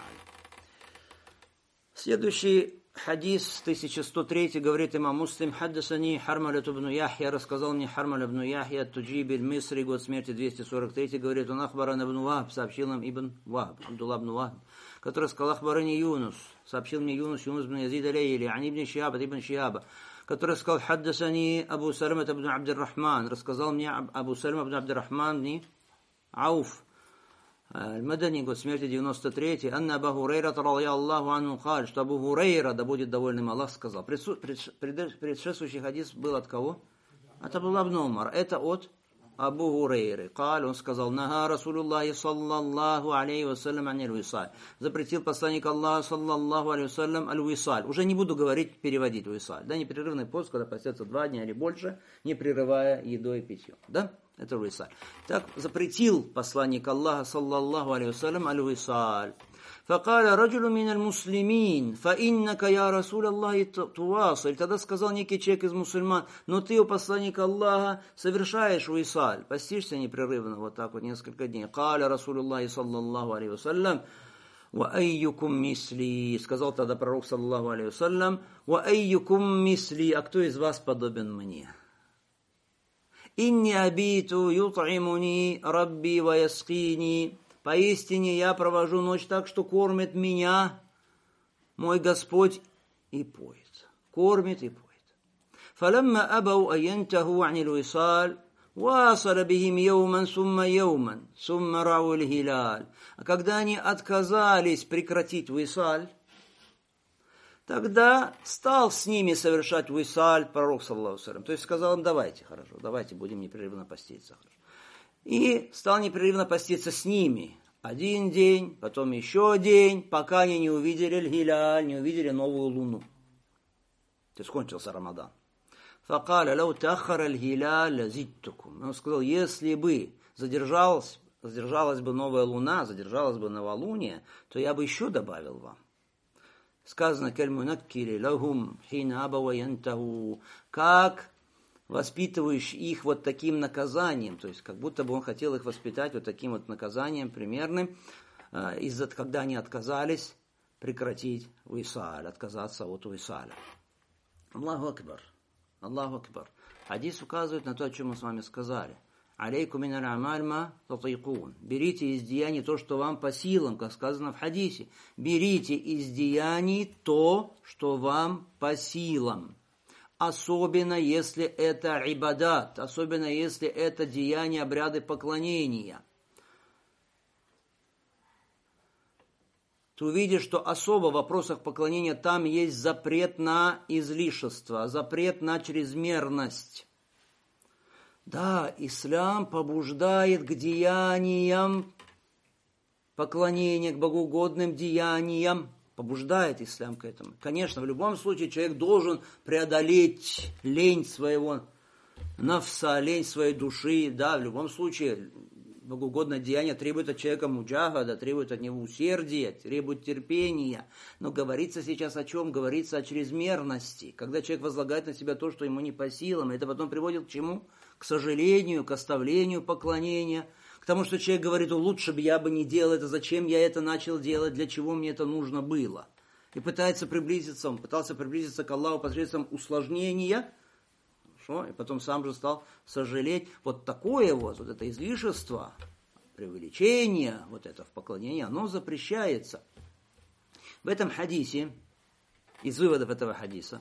Следующий хадис 1103 говорит имам Муслим, «Хаддасани Хармаля ибн Яхья», рассказал мне Хармаль ибн Яхья, Туджиб аль-Мисри, год смерти 243, говорит, он Ахбаран ибн Вахб, сообщил нам ибн Вахб, Абдулла ибн Вахб, который сказал Ахбарани Юнус, сообщил мне Юнус ибн Язид алейли, ани ибн Шиаба, ибн Шиаба, который сказал Хаддасани Абу Салама ибн Абдир-Рахман, рассказал мне Абу Салама ибн Абдир-Рахман ибн Ауф, Аль-Мадани, год смерти 93, Анна Абу Хурейра, ради Аллаху анху, каль, что Абу Хурейра, да будет довольным Аллах, сказал. Предшествующий хадис был от кого? От Абдулла ибн Умар. Это от Абу Хурейры. Каль, он сказал, Нага Расулуллахи саллаллаху алейхи вассалям аль-висаль. Запретил посланник Аллаха саллаллаху алейхи вассалям аль-висаль. Уже не буду говорить, переводить висаль. Да, непрерывный пост, когда постятся 2 дня или больше, не прерывая едой и питьем. Да? Это висаль. Так запретил посланник Аллаха саллаллаху алейхи вассалям аль-висаль. فقال رجل من المسلمين فإنك يا رسول الله تواصل. Тогда сказал некий человек из мусульман, но ты, о посланник Аллаха, совершаешь висаль, постишься непрерывно, вот так вот несколько дней. قال رسول الله صلى الله عليه وسلم وأيكم مثلي. Сказал тогда пророк саллаллаху алейхи вассалям, وأيكم مثلي. А кто из вас подобен мне? إني أبيت يطعمني ربي ويسقيني. Поистине я провожу ночь так, что кормит меня мой Господь и поет. Кормит и поет. فَلَمَّا أَبَوْا أَن يَنْتَهُوا عَنِ الْوِصَالِ وَاصَلَ بِهِمْ يَوْمًا ثُمَّ رَعُوا الْهِلَالِ. А когда они отказались прекратить висаль, тогда стал с ними совершать висаль пророк, саллаллаху алейхи ва саллям. То есть сказал им, давайте, хорошо, давайте будем непрерывно поститься. Хорошо. И стал непрерывно поститься с ними. 1 день, потом еще день, пока они не увидели аль-хиляль, не увидели новую луну. То есть кончился Рамадан. فقال لو تأخر الهلال لزدتكم. Он сказал, если бы задержалась бы новая луна, задержалась бы новолуние, то я бы еще добавил вам. Сказано, каль-мунаккири лахум хина абава янтаху, как воспитываешь их вот таким наказанием, то есть как будто бы он хотел их воспитать вот таким вот наказанием примерным, когда они отказались прекратить висаль, отказаться от висаля. Аллаху акбар. Аллаху акбар. Хадис указывает на то, о чем мы с вами сказали. Алейкум мин аль-амаль ма татикун. Берите из деяний то, что вам по силам, как сказано в хадисе. Берите из деяний то, что вам по силам. Особенно, если это ибадат, особенно, если это деяния, обряды поклонения. Ты увидишь, что особо в вопросах поклонения там есть запрет на излишество, запрет на чрезмерность. Да, ислам побуждает к деяниям поклонения, к богоугодным деяниям. Побуждает ислам к этому. Конечно, в любом случае человек должен преодолеть лень своего нафса, лень своей души. Да, в любом случае богоугодное деяние требует от человека муджахада, требует от него усердия, требует терпения. Но говорится сейчас о чем? Говорится о чрезмерности. Когда человек возлагает на себя то, что ему не по силам, это потом приводит к чему? К сожалению, к оставлению поклонения, к тому, что человек говорит, лучше бы я бы не делал это, зачем я это начал делать, для чего мне это нужно было. И пытается приблизиться, он пытался приблизиться к Аллаху посредством усложнения, и потом сам же стал сожалеть. Вот такое вот это излишество, преувеличение, вот это в поклонении, оно запрещается. В этом хадисе, из выводов этого хадиса,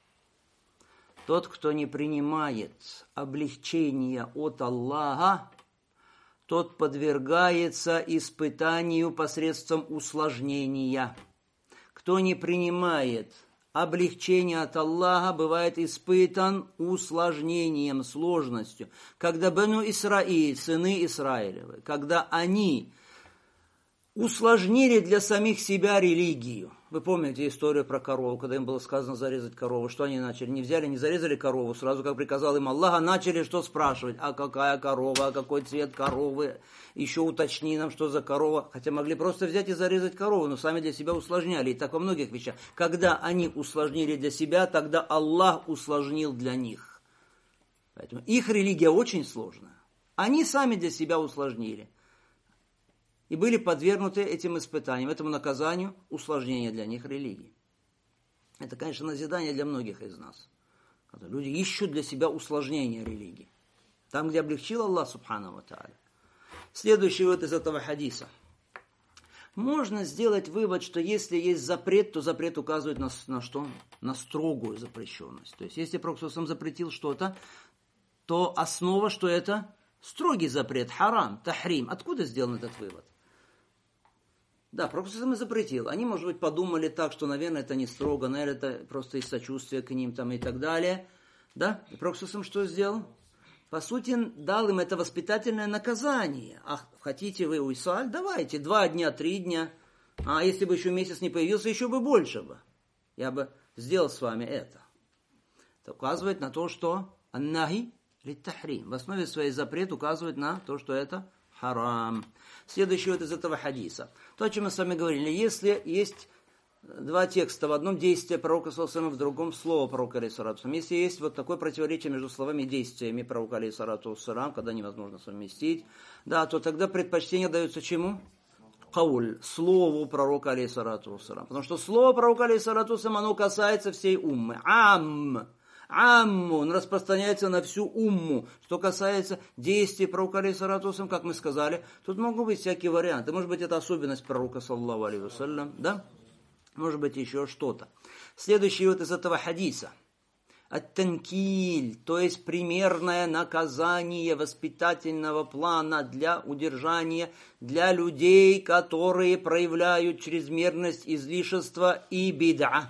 тот, кто не принимает облегчения от Аллаха, тот подвергается испытанию посредством усложнения. Кто не принимает облегчение от Аллаха, бывает испытан усложнением, сложностью. Когда Бену Исраиль, сыны Израилевы, когда они усложнили для самих себя религию. Вы помните историю про корову, когда им было сказано зарезать корову. Что они начали? Не взяли, не зарезали корову. Сразу, как приказал им Аллах, начали что спрашивать? А какая корова, а какой цвет коровы? Еще уточни нам, что за корова. Хотя могли просто взять и зарезать корову, но сами для себя усложняли. И так во многих вещах. Когда они усложнили для себя, тогда Аллах усложнил для них. Поэтому их религия очень сложная. Они сами для себя усложнили. И были подвергнуты этим испытаниям, этому наказанию, усложнения для них религии. Это, конечно, назидание для многих из нас. Когда люди ищут для себя усложнения религии. Там, где облегчил Аллах, субхану ва тааля. Следующий вывод из этого хадиса. Можно сделать вывод, что если есть запрет, то запрет указывает на что? На строгую запрещенность. То есть, если Пророк сам запретил что-то, то основа, что это? Строгий запрет, харам, тахрим. Откуда сделан этот вывод? Да, Пророк сам запретил. Они, может быть, подумали так, что, наверное, это не строго, наверное, это просто из сочувствия к ним там и так далее. Да? И Пророк сам что сделал? По сути, дал им это воспитательное наказание. Ах, хотите вы уисаль? Давайте, 2 дня, 3 дня. А если бы еще месяц не появился, еще бы больше бы. Я бы сделал с вами это. Это указывает на то, что аннахи лит-тахрим. В основе своей запрет указывает на то, что это харам. Следующий вот из этого хадиса. То, о чем мы с вами говорили. Если есть 2 текста, в одном действие пророка ﷺ, в другом слово пророка ﷺ. Если есть вот такое противоречие между словами и действиями пророка ﷺ, когда невозможно совместить, да, то тогда предпочтение дается чему? Кауль, слову пророка ﷺ. Потому что слово пророка ﷺ, оно касается всей уммы. Амму, он распространяется на всю умму. Что касается действий пророка, алейхиссалату, как мы сказали, тут могут быть всякие варианты. Может быть, это особенность пророка, саллаллаху алейхи вассалям, да? Может быть, еще что-то. Следующий вот из этого хадиса. Ат-танкиль, то есть примерное наказание воспитательного плана для удержания, для людей, которые проявляют чрезмерность, излишества и бид'a.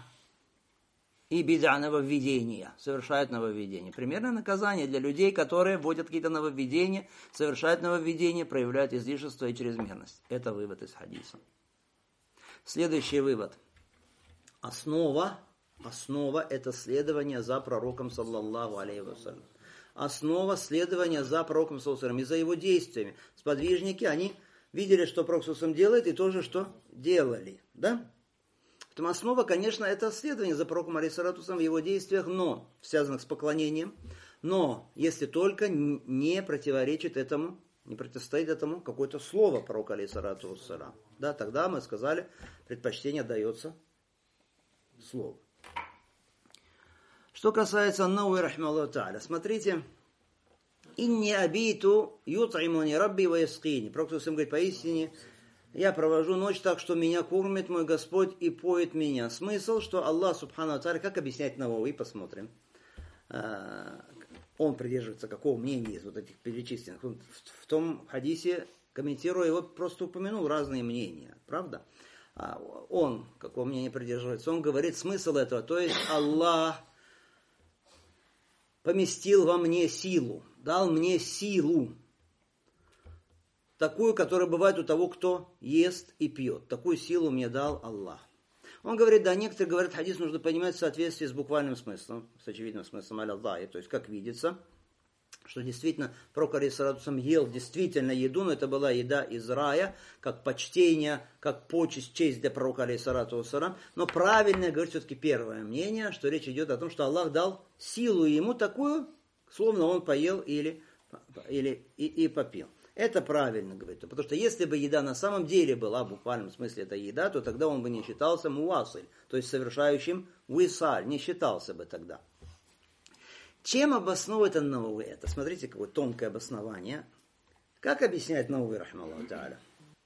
И бид'a, нововведения, совершают нововведения. Примерное наказание для людей, которые вводят какие-то нововведения, совершают нововведения, проявляют излишество и чрезмерность. Это вывод из хадиса. Следующий вывод. Основа Основа – это следование за пророком, саллаллаху алейхи вассалям. Основа следования за пророком, саллаллаху алейхи вассалям, и за его действиями. Сподвижники, они видели, что пророк саллаллаху алейхи вассалям делает, и тоже, что делали. Да? Поэтому основа, конечно, это следование за пророком, алейхиссалату вассалям, в его действиях, но связанных с поклонением. Но если только не противоречит этому, не противостоит этому какое-то слово пророка, алейхиссалату вассалям. Да, тогда мы сказали, предпочтение дается слову. Что касается Науи рахмаллаху тааля, смотрите, «Инни абиту ют'имуни рабби ва яскини». Пророк говорит, поистине, я провожу ночь так, что меня кормит мой Господь и поет меня. Смысл, что Аллах субхану тааля, как объяснять Науи, посмотрим. Он придерживается какого мнения из вот этих перечисленных. Он в том хадисе, комментируя его, просто упомянул разные мнения, правда? Он, какого мнения придерживается, он говорит смысл этого, то есть Аллах поместил во мне силу, дал мне силу, такую, которая бывает у того, кто ест и пьет. Такую силу мне дал Аллах. Он говорит, да, некоторые говорят, хадис нужно понимать в соответствии с буквальным смыслом, с очевидным смыслом аль-Аллахи, то есть как видится, что действительно пророк алейхиссалату вассалям ел действительно еду, но это была еда из рая, как почтение, как почесть, честь для пророка алейхиссалату вассалям. Но правильно говорит все-таки первое мнение, что речь идет о том, что Аллах дал силу ему такую, словно он поел и попил. Это правильно говорит, потому что если бы еда на самом деле была в буквальном смысле эта еда, то тогда он бы не считался муасиль, то есть совершающим висаль, не считался бы тогда. Чем обосновывает Науи это? Смотрите, какое тонкое обоснование. Как объясняет Науи, рахмаллаху тааля?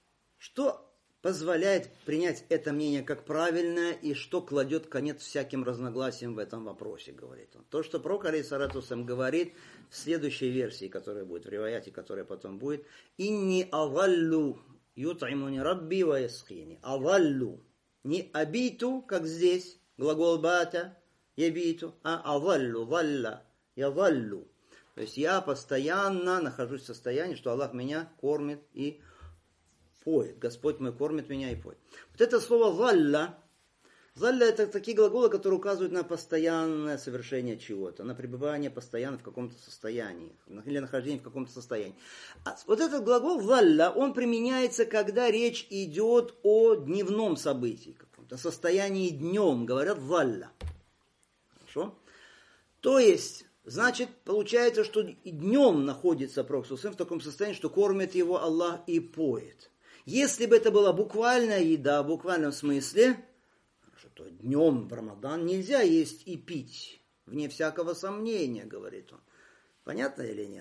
Что позволяет принять это мнение как правильное и что кладет конец всяким разногласиям в этом вопросе, говорит он. То, что пророк алейхиссалату вассалям говорит в следующей версии, которая будет в риваяте, которая потом будет, «Инни аваллу ют'имуни рабби ва яскини». Аваллу. Не абиту, как здесь, глагол бата, ябиту, а аваллу, валла. Я валлю. То есть я постоянно нахожусь в состоянии, что Аллах меня кормит и поет. Господь мой кормит меня и поет. Вот это слово валля. Валля это такие глаголы, которые указывают на постоянное совершение чего-то, на пребывание постоянно в каком-то состоянии, или нахождение в каком-то состоянии. Вот этот глагол валля, он применяется, когда речь идет о дневном событии, каком-то состоянии днем, говорят валля. Хорошо? То есть, значит, получается, что и днем находится пророк в таком состоянии, что кормит его Аллах и поет. Если бы это была буквальная еда, в буквальном смысле, то днем в Рамадан нельзя есть и пить, вне всякого сомнения, говорит он. Понятно или нет?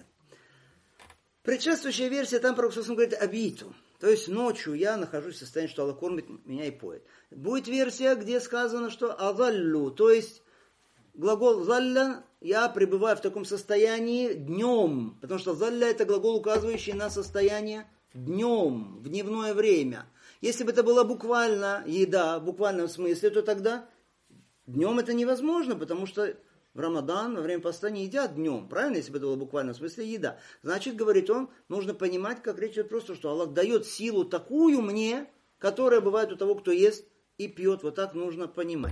Предшествующая версия, там пророк говорит абиту. То есть ночью я нахожусь в состоянии, что Аллах кормит меня и поет. Будет версия, где сказано, что аваллю, то есть глагол «залля» я пребываю в таком состоянии днем, потому что «залля» это глагол, указывающий на состояние днем, в дневное время. Если бы это была буквально еда, в буквальном смысле, то тогда днем это невозможно, потому что в Рамадан во время поста не едят днем. Правильно, если бы это было в буквальном смысле еда. Значит, говорит он, нужно понимать, как речь идет просто, что Аллах дает силу такую мне, которая бывает у того, кто ест и пьет. Вот так нужно понимать.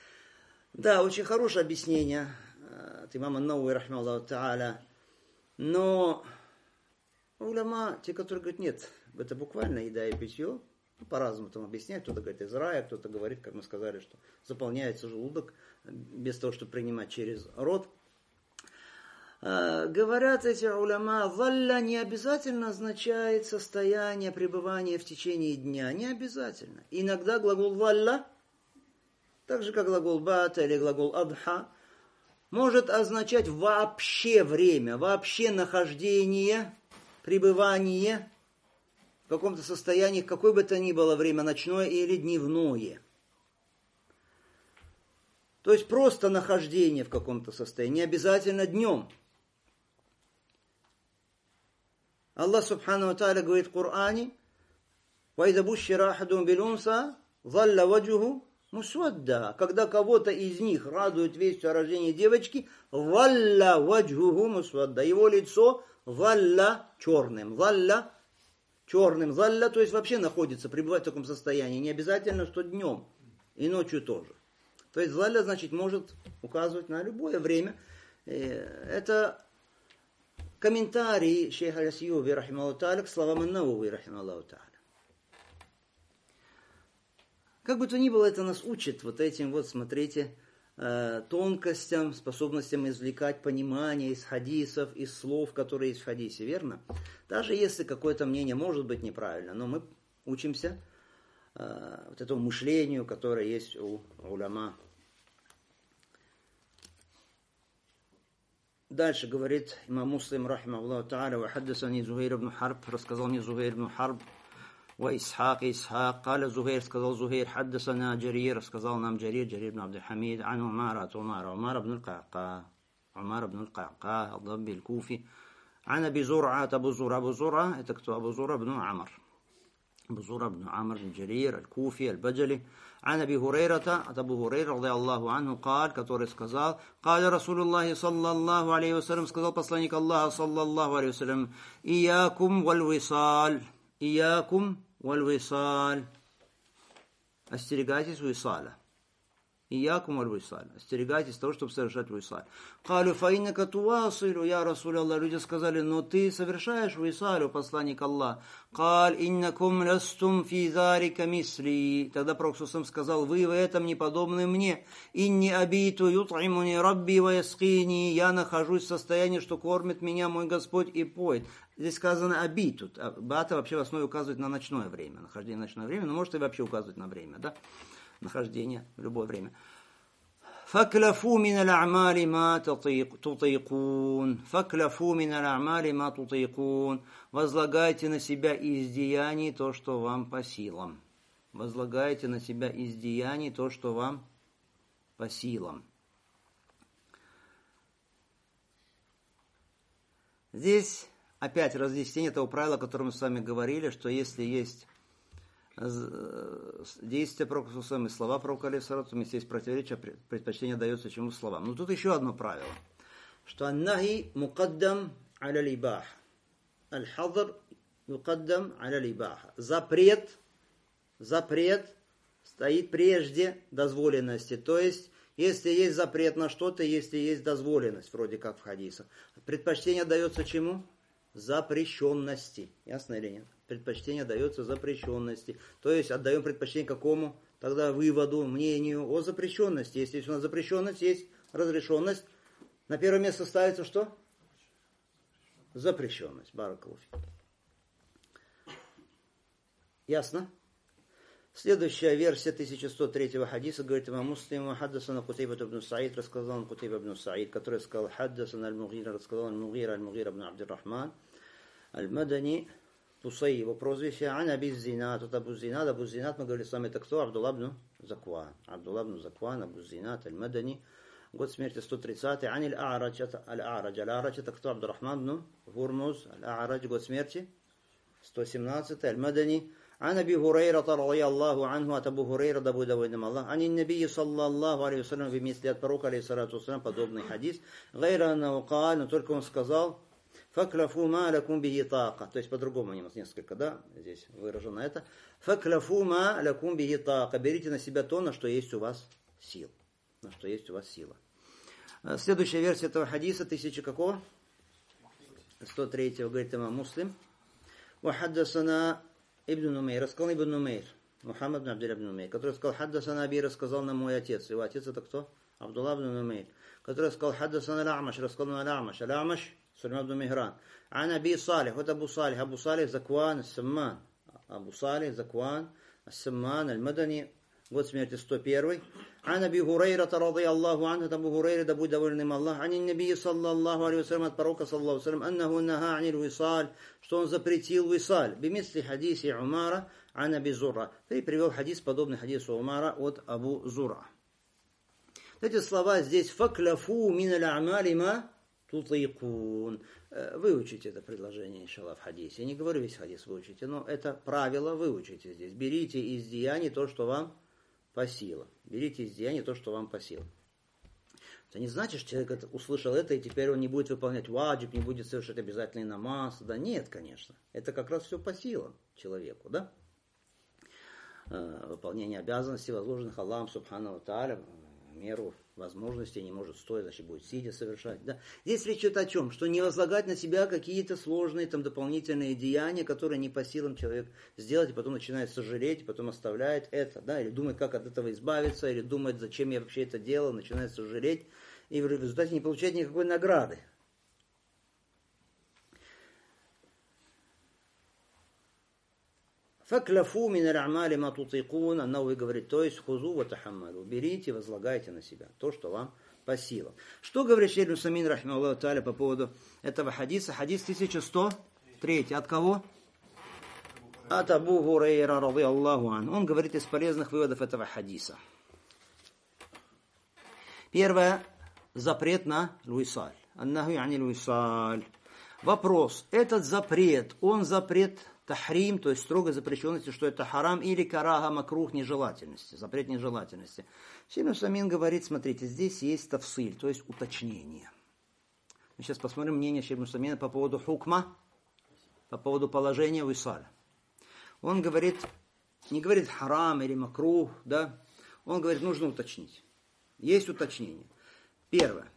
Да, очень хорошее объяснение от имама Науи, рахмаллаху тааля. Но уляма, те, которые говорят, нет, это буквально еда и питье, по-разному там объясняют. Кто-то говорит из рая, кто-то говорит, как мы сказали, что заполняется желудок без того, чтобы принимать через рот. Говорят эти уляма, валля не обязательно означает состояние пребывания в течение дня. Не обязательно. Иногда глагол валля, так же как глагол бата или глагол адха, может означать вообще время, вообще нахождение, пребывание в каком-то состоянии, какое бы то ни было время, ночное или дневное. То есть просто нахождение в каком-то состоянии, не обязательно днем. Аллах субхану ва тааля говорит в Коране: «Вайза бушшира ахадум бил унса, залля ваджуху мусвадда». Когда кого-то из них радует вестью о рождении девочки, валля ваджуху мусвадда. Его лицо валля черным. Валля черным. Залля, то есть вообще находится, пребывает в таком состоянии. Не обязательно, что днем. И ночью тоже. То есть далля, значит, может указывать на любое время. Это комментарий шейха Аль-Сьюби, рахимахуллаху тааля, к словам Ан-Навави, рахимахуллаху тааля. Как бы то ни было, это нас учит вот этим вот, смотрите, тонкостям, способностям извлекать понимание из хадисов, из слов, которые есть в хадисе, верно? Даже если какое-то мнение может быть неправильно, но мы учимся вот этому мышлению, которое есть у уляма. Дальше говорит имам Муслим, рахимахуллаху тааля, ва хаддасани Зухайр ибн Харб, рассказал мне Зухайр ибн Харб, وإسحاق قال زهير сказал زهير حدثنا جرير сказал нам جرير بن عبد الحميد عن عمار بن القعقاع الضبي الكوفي عن أبي زرعة أبو زرعة это кто? أبو زرعة بن عمر أبو زرعة بن عمر بن جرير الكوفي البجلي عن أبي هريرة أبو هريرة رضي الله عنه قال который сказал قال رسول الله صلى الله عليه وسلم сказал посланник Аллаха صلى الله عليه وسلم إياكم والوصال إياكم والوصال остерегайтесь висаля. Иякум аль-висаль. Остерегайтесь того, чтобы совершать висаль. Калю фаиннака туасилу, я Расуль Аллах. Люди сказали, но ты совершаешь висаль, посланник Аллах. Каль иннакум ластум фи зарика мисли. Тогда Пророк сказал, вы в этом не подобны мне. Инни абиту ют'имуни рабби ва яскини. Я нахожусь в состоянии, что кормит меня мой Господь и поет. Здесь сказано абиту. Бата вообще в основе указывает на ночное время. Нахождение в ночное время, но может и вообще указывать на время, да? Нахождение в любое время. فَكْلَفُوا مِنَ الْأَعْمَالِ مَا تُطِيقُونَ فَكْلَفُوا مِنَ الْأَعْمَالِ مَا تُطِيقُونَ Возлагайте на себя из деяний то, что вам по силам. Возлагайте на себя из деяний то, что вам по силам. Здесь опять разъяснение того правила, о котором мы с вами говорили, что если есть действия пророка и слова пророка, если есть противоречие, предпочтение дается чему словам. Но тут еще одно правило, что аннахи мукаддам аля либах, аль-хадр мукаддам аля либах. Запрет стоит прежде дозволенности. То есть, если есть запрет на что-то, если есть дозволенность, вроде как в хадисах, предпочтение дается чему? Запрещенности. Ясно или нет? Предпочтение дается запрещенности. То есть отдаем предпочтение какому? Тогда выводу, мнению о запрещенности. Если у нас запрещенность, есть разрешенность. На первое место ставится что? Запрещенность. Баракалуфи. Ясно? Следующая версия 1103 хадиса говорит имам Муслим, хаддасана Кутайба ибн Саид, рассказал он Кутайба ибн Саид, который сказал хаддасана аль-Мугира, рассказал аль-Мугира ибн Абдир-Рахман, аль-Мадани, Тусай, его прозвище, ан Аби Зинат, от Абу Зинат мы говорили с вами, это кто? Абдулла ибн Закван, Абу Зинат, аль-Мадани, год смерти 130, ан аль-А'радж, аль-А'радж, это кто? Абдуррахман ибн Гурмуз, аль-А'радж, год смерти 117, аль-Мадани, عن أبي هريرة رضي الله عنه от Абу Хурейра, да будет доволен Аллах, عن النبي صلى الله عليه وسلم вместе от пророка, алейхиссалату вассалям, подобный хадис, غير أنه قال, но только он сказал, فَكْلَفُوا مَا لَكُمْ بِهِ طَاقَةٌ, то есть по-другому, у нас несколько, да, здесь выражено это, فَكْلَفُوا مَا لَكُمْ بِهِ طَاقَةٌ, берите на себя то, на что есть у вас сил, на что есть у вас сила. Следующая версия этого хадиса, 1000 какого? 103, говорит имам Муслим, وحدثنا Ибн Нумейр, рассказал Ибн Нумейр, Мухаммад ибн Абдилля ибн Нумейр, который сказал, хаддасана Аби, рассказал нам мой отец. Его отец это кто? Абдулла ибн Нумейр. Который сказал, хаддасана Аль-А'маш, рассказал нам Аль-А'маш. Аль-А'маш, Сулейман ибн Михран. Ан Аби Салих, вот Абу Салих Закван Ас-Самман. Абу Салих Закван Ас-Самман, Аль-Мадани, год смерти 101. Ан Аби Хурейра, ради Аллаху анху, от Абу Хурейра, да будет доволен им Аллах. Ан Набии, саллаллаху алейхи вассалям, от пророка, саллаллаху алейхи вассалям, аннаху наха анил висаль, что он запретил висаль. Бимисли хадиси Умара, ан Аби Зура. И привел хадис, подобный хадису Умара от Абу Зура. Эти слова здесь, факляфу мин аль-амали ма тутайкун. Выучите это предложение, иншаллах, в хадисе. Я не говорю весь хадис выучите, но это правило выучите здесь. Берите из деяний то, что вам по силам. Берите из деяний то, что вам по силам. Это не значит, что человек услышал это, и теперь он не будет выполнять ваджиб, не будет совершать обязательный намаз. Да нет, конечно. Это как раз все по силам человеку, да? Выполнение обязанностей, возложенных Аллахом Субхану ва Тааля, меру возможностей не может стоя, значит будет сидя совершать. Да? Здесь речь идет о чем? Что не возлагать на себя какие-то сложные там, дополнительные деяния, которые не по силам человек сделать, и потом начинает сожалеть, и потом оставляет это, да, или думает, как от этого избавиться, или думает, зачем я вообще это делал, начинает сожалеть, и в результате не получает никакой награды. Факлафу мин аль-амали ма тутикун, Аннауи говорит, то есть хузу ва тахаммалу, берите, возлагайте на себя то, что вам по силам. Что говорит шейх Усаймин, рахимахуллаху тааля, по поводу этого хадиса? Хадис 1103. От кого? От Абу Хурайра, радийаллаху анху. Он говорит из полезных выводов этого хадиса. Первое. Запрет на висаль. Аннаху яни висаль. Вопрос. Этот запрет, он запрет тахрим, то есть строгой запрещенности, что это харам, или карага, макрух, нежелательности, запрет нежелательности. Шейх Усаймин говорит, смотрите, здесь есть тафсиль, то есть уточнение. Мы сейчас посмотрим мнение шейха Усаймина по поводу хукма, по поводу положения висаля. Он говорит, не говорит харам или макрух, да, он говорит, нужно уточнить. Есть уточнение. Первое.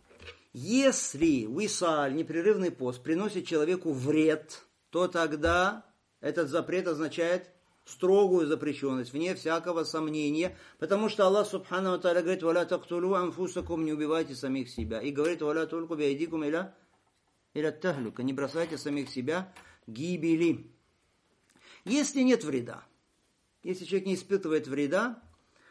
Если висаль, непрерывный пост, приносит человеку вред, то тогда этот запрет означает строгую запрещенность, вне всякого сомнения, потому что Аллах Субхану ва Тааля говорит, «Валя тактулу анфусакум», не убивайте самих себя, и говорит, «Валя тульку биайдикум иля тахлюка», не бросайте самих себя гибели. Если нет вреда, если человек не испытывает вреда,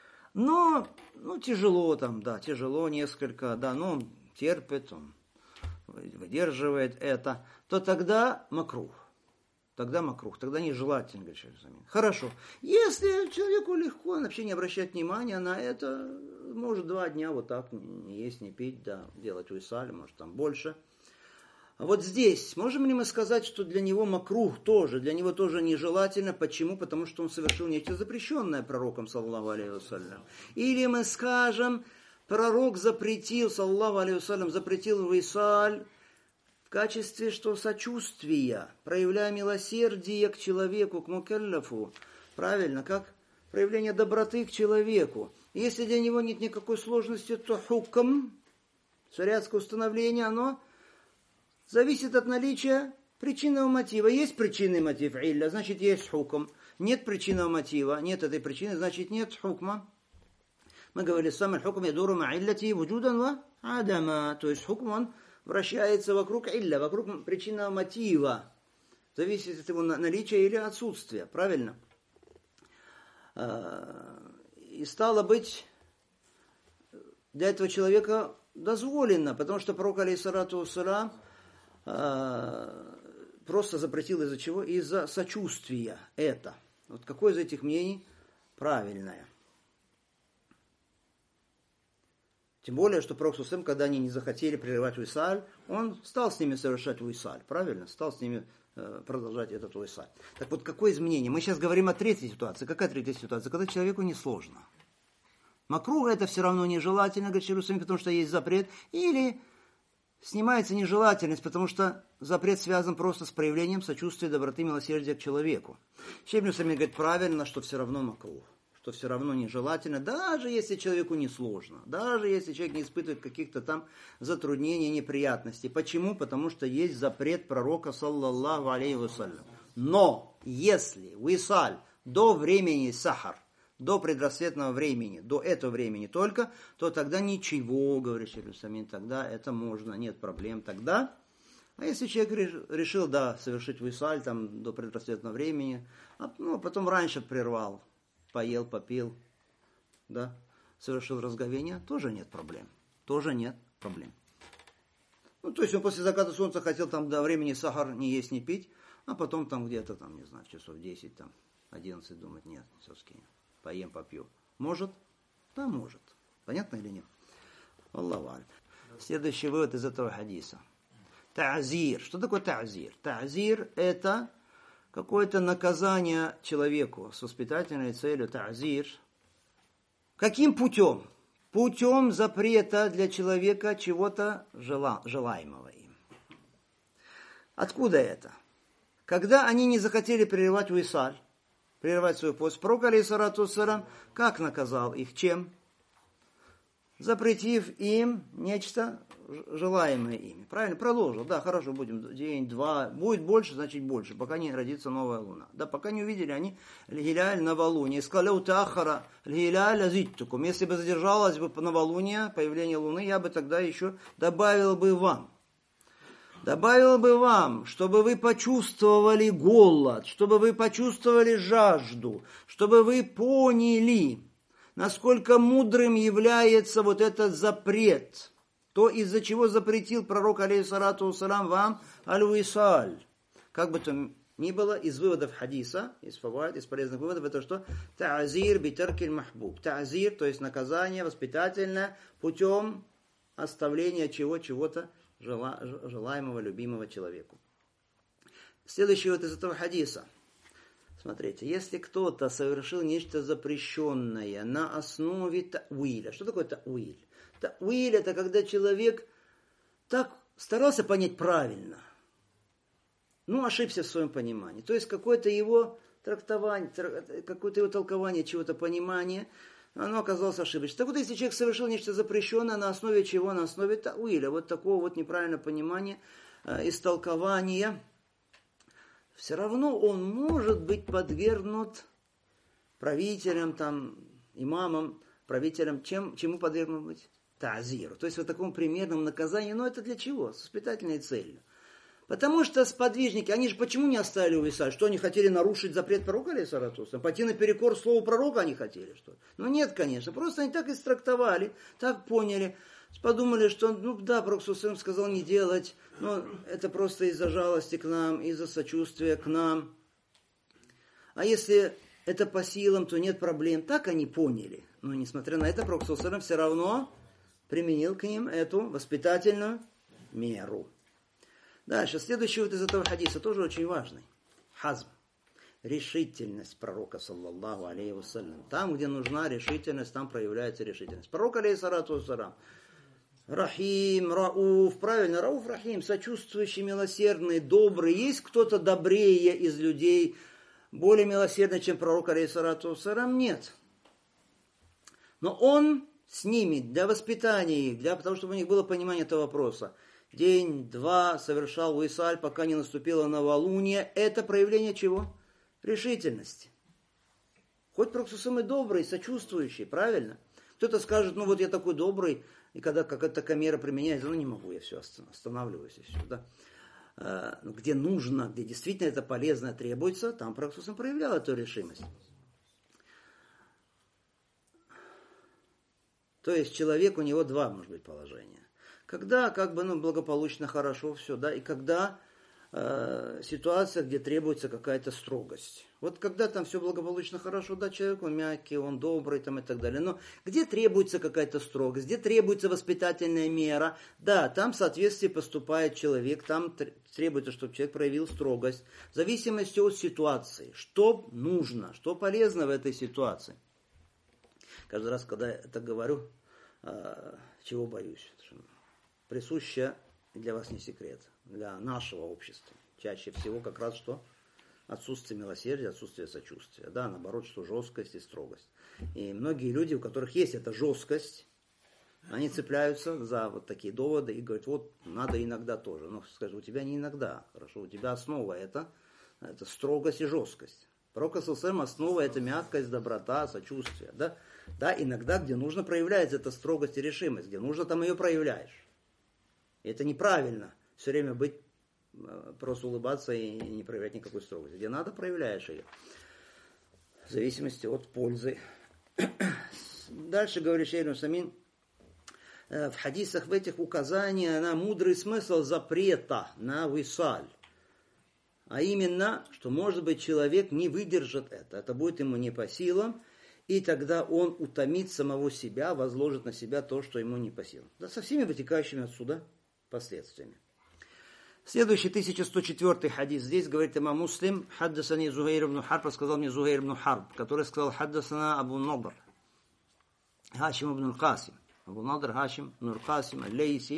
но тяжело там, да, тяжело несколько, да, но он терпит, он выдерживает это, то тогда макрух. Тогда макрух, тогда нежелательно, говорит шейх Усаймин. Хорошо. Если человеку легко, он вообще не обращает внимания на это, может 2 дня вот так не есть, не пить, да, делать висаль, может там больше. А вот здесь, можем ли мы сказать, что для него макрух тоже, для него тоже нежелательно? Почему? Потому что он совершил нечто запрещенное пророком, саллаллаху алейхи вассалям. Или мы скажем, пророк запретил, саллаллаху алейхи вассалям, запретил висаль, в качестве что сочувствия, проявляя милосердие к человеку, к мукаллафу. Правильно, как проявление доброты к человеку. Если для него нет никакой сложности, то хукм, шариатское установление, оно зависит от наличия причинного мотива. Есть причинный мотив, илля, значит есть хукм. Нет причинного мотива, нет этой причины, значит нет хукма. Мы говорили, сам хукм ядуру ма'иллати вуджудан ва адама. То есть хукм, он вращается вокруг илля, вокруг причинного мотива. Зависит от его наличия или отсутствия. Правильно? И стало быть, для этого человека дозволено, потому что пророк, алейхиссалату вассалям, просто запретил из-за чего? Из-за сочувствия это. Вот какое из этих мнений правильное? Тем более, что пророк ﷺ, когда они не захотели прерывать висаль, он стал с ними совершать висаль, правильно? Стал с ними продолжать этот висаль. Так вот, какое изменение? Мы сейчас говорим о третьей ситуации. Какая третья ситуация? Когда человеку несложно. Макрух это все равно нежелательно, говорит шейх Усаймин, потому что есть запрет. Или снимается нежелательность, потому что запрет связан просто с проявлением сочувствия, доброты, милосердия к человеку. Шейх Усаймин говорит, правильно, что все равно макрух, что все равно нежелательно, даже если человеку не сложно, даже если человек не испытывает каких-то там затруднений, неприятностей. Почему? Потому что есть запрет пророка, саллаллаху алейхи вассалям. Но если висаль до времени сахар, до предрассветного времени, до этого времени только, то тогда ничего, говорит шейх Усаймин, тогда это можно, нет проблем тогда. А если человек решил, да, совершить висаль там до предрассветного времени, а потом раньше прервал, поел, попил, да, совершил разговение, тоже нет проблем. Тоже нет проблем. То есть он после заката солнца хотел там до времени сахар не есть, не пить, а потом там где-то, там, не знаю, часов 10, там, 11 думать, нет, все скинем. Поем, попью. Может? Да, может. Понятно или нет? Аллаху аль. Следующий вывод из этого хадиса. Та'зир. Что такое та'зир? Та'зир это какое-то наказание человеку с воспитательной целью. Та'зир. Каким путем? Путем запрета для человека чего-то желаемого им. Откуда это? Когда они не захотели прерывать висаль, прерывать свой пост, пророк, алейхиссалату вассалям, как наказал их? Чем? запретив им нечто желаемое ими. Правильно? Продолжил. Да, хорошо, будем день, два. Будет больше, значит больше, пока не родится новая луна. Да, пока не увидели они Ль-Гиляль новолуние. Сказали, утахара Ль-Гиляль азиттукум. Если бы задержалось бы новолуние, появление луны, я бы тогда еще добавил бы вам. Добавил бы вам, чтобы вы почувствовали голод, чтобы вы почувствовали жажду, чтобы вы поняли, насколько мудрым является вот этот запрет. То, из-за чего запретил пророк, алейхиссалату вассалам, вам аль-висаль. Как бы то ни было, из выводов хадиса, из фаваид, из полезных выводов, это что? Та'зир битаркиль махбуб. Та'зир, то есть наказание воспитательное путем оставления чего-то желаемого, любимого человеку. Следующий вот из этого хадиса. Смотрите, если кто-то совершил нечто запрещенное на основе та'уиля. Что такое та'уиль? Та'уиль это когда человек так старался понять правильно, но ошибся в своем понимании. То есть какое-то его трактование, какое-то его толкование чего-то понимания, оно оказалось ошибочным. Так вот, если человек совершил нечто запрещенное, на основе чего? На основе та'уиля, вот такого вот неправильного понимания, истолкования, все равно он может быть подвергнут правителям, там, имамам, правителям, чему подвергнут быть? Та'зиру. То есть вот такому примерному наказанию, но это для чего? С воспитательной целью. Потому что сподвижники, они же почему не оставили увисать? Что они хотели нарушить запрет пророка, алейхиссалату вассалам? Пойти наперекор слову пророка они хотели, что ли? Ну нет, конечно. Просто они так истрактовали, так поняли, подумали, что, ну да, пророк сказал не делать, но это просто из-за жалости к нам, из-за сочувствия к нам. А если это по силам, то нет проблем. Так они поняли. Но несмотря на это, пророк все равно применил к ним эту воспитательную меру. Дальше, следующий вот из этого хадиса, тоже очень важный. Хазм. Решительность пророка, саллаллаху алейхи вассалям. Там, где нужна решительность, там проявляется решительность. Пророк, алейхиссалату вассалам, Рахим, Рауф, правильно, Рауф, Рахим, сочувствующий, милосердный, добрый. Есть кто-то добрее из людей, более милосердный, чем пророк, алейхиссалату вассалам? Нет. Но он с ними для воспитания их, для того, чтобы у них было понимание этого вопроса. День, два совершал висаль, пока не наступило новолуние. Это проявление чего? Решительности. Хоть пророк самый добрый, сочувствующий, правильно? Кто-то скажет, ну вот я такой добрый, и когда какая-то такая мера применяется, ну не могу, я все останавливаюсь и все, да. Где нужно, где действительно это полезно требуется, там пророк проявлял эту решимость. То есть человек, у него два, может быть, положения. Когда благополучно, хорошо все, да, и когда ситуация, где требуется какая-то строгость. Вот когда там все благополучно, хорошо, да, человек, он мягкий, он добрый, там и так далее. Но где требуется какая-то строгость, где требуется воспитательная мера, да, там в соответствии поступает человек, там требуется, чтобы человек проявил строгость. В зависимости от ситуации, что нужно, что полезно в этой ситуации. Каждый раз, когда я это говорю, чего боюсь? Присуще, для вас не секрет, для нашего общества. Чаще всего как раз что? Отсутствие милосердия, отсутствие сочувствия. Да, наоборот, что жесткость и строгость. И многие люди, у которых есть эта жесткость, они цепляются за вот такие доводы и говорят, вот надо иногда тоже. Но скажу, у тебя не иногда, хорошо, у тебя основа это строгость и жесткость. Пророк ﷺ основа это мягкость, доброта, сочувствие. Да? Да, иногда, где нужно, проявляется эта строгость и решимость, где нужно, там ее проявляешь. И это неправильно, все время быть, просто улыбаться и не проявлять никакой строгости. Где надо, проявляешь ее. В зависимости от пользы. Дальше говорит Шейх Нусамин, в хадисах в этих указания на мудрый смысл запрета на висаль. А именно, что может быть человек не выдержит это. Это будет ему не по силам. И тогда он утомит самого себя, возложит на себя то, что ему не по силам. Да, со всеми вытекающими отсюда последствиями. Следующий 1104 хадис. Здесь говорит имам Муслим, хаддасани Зухайр ибн Харб, рассказал мне Зухайр ибн Харб, который сказал, хаддасана Абу Надр, Хашим ибн Касим. Абу Надр, Хашим ибн Касим, аль-Лейси,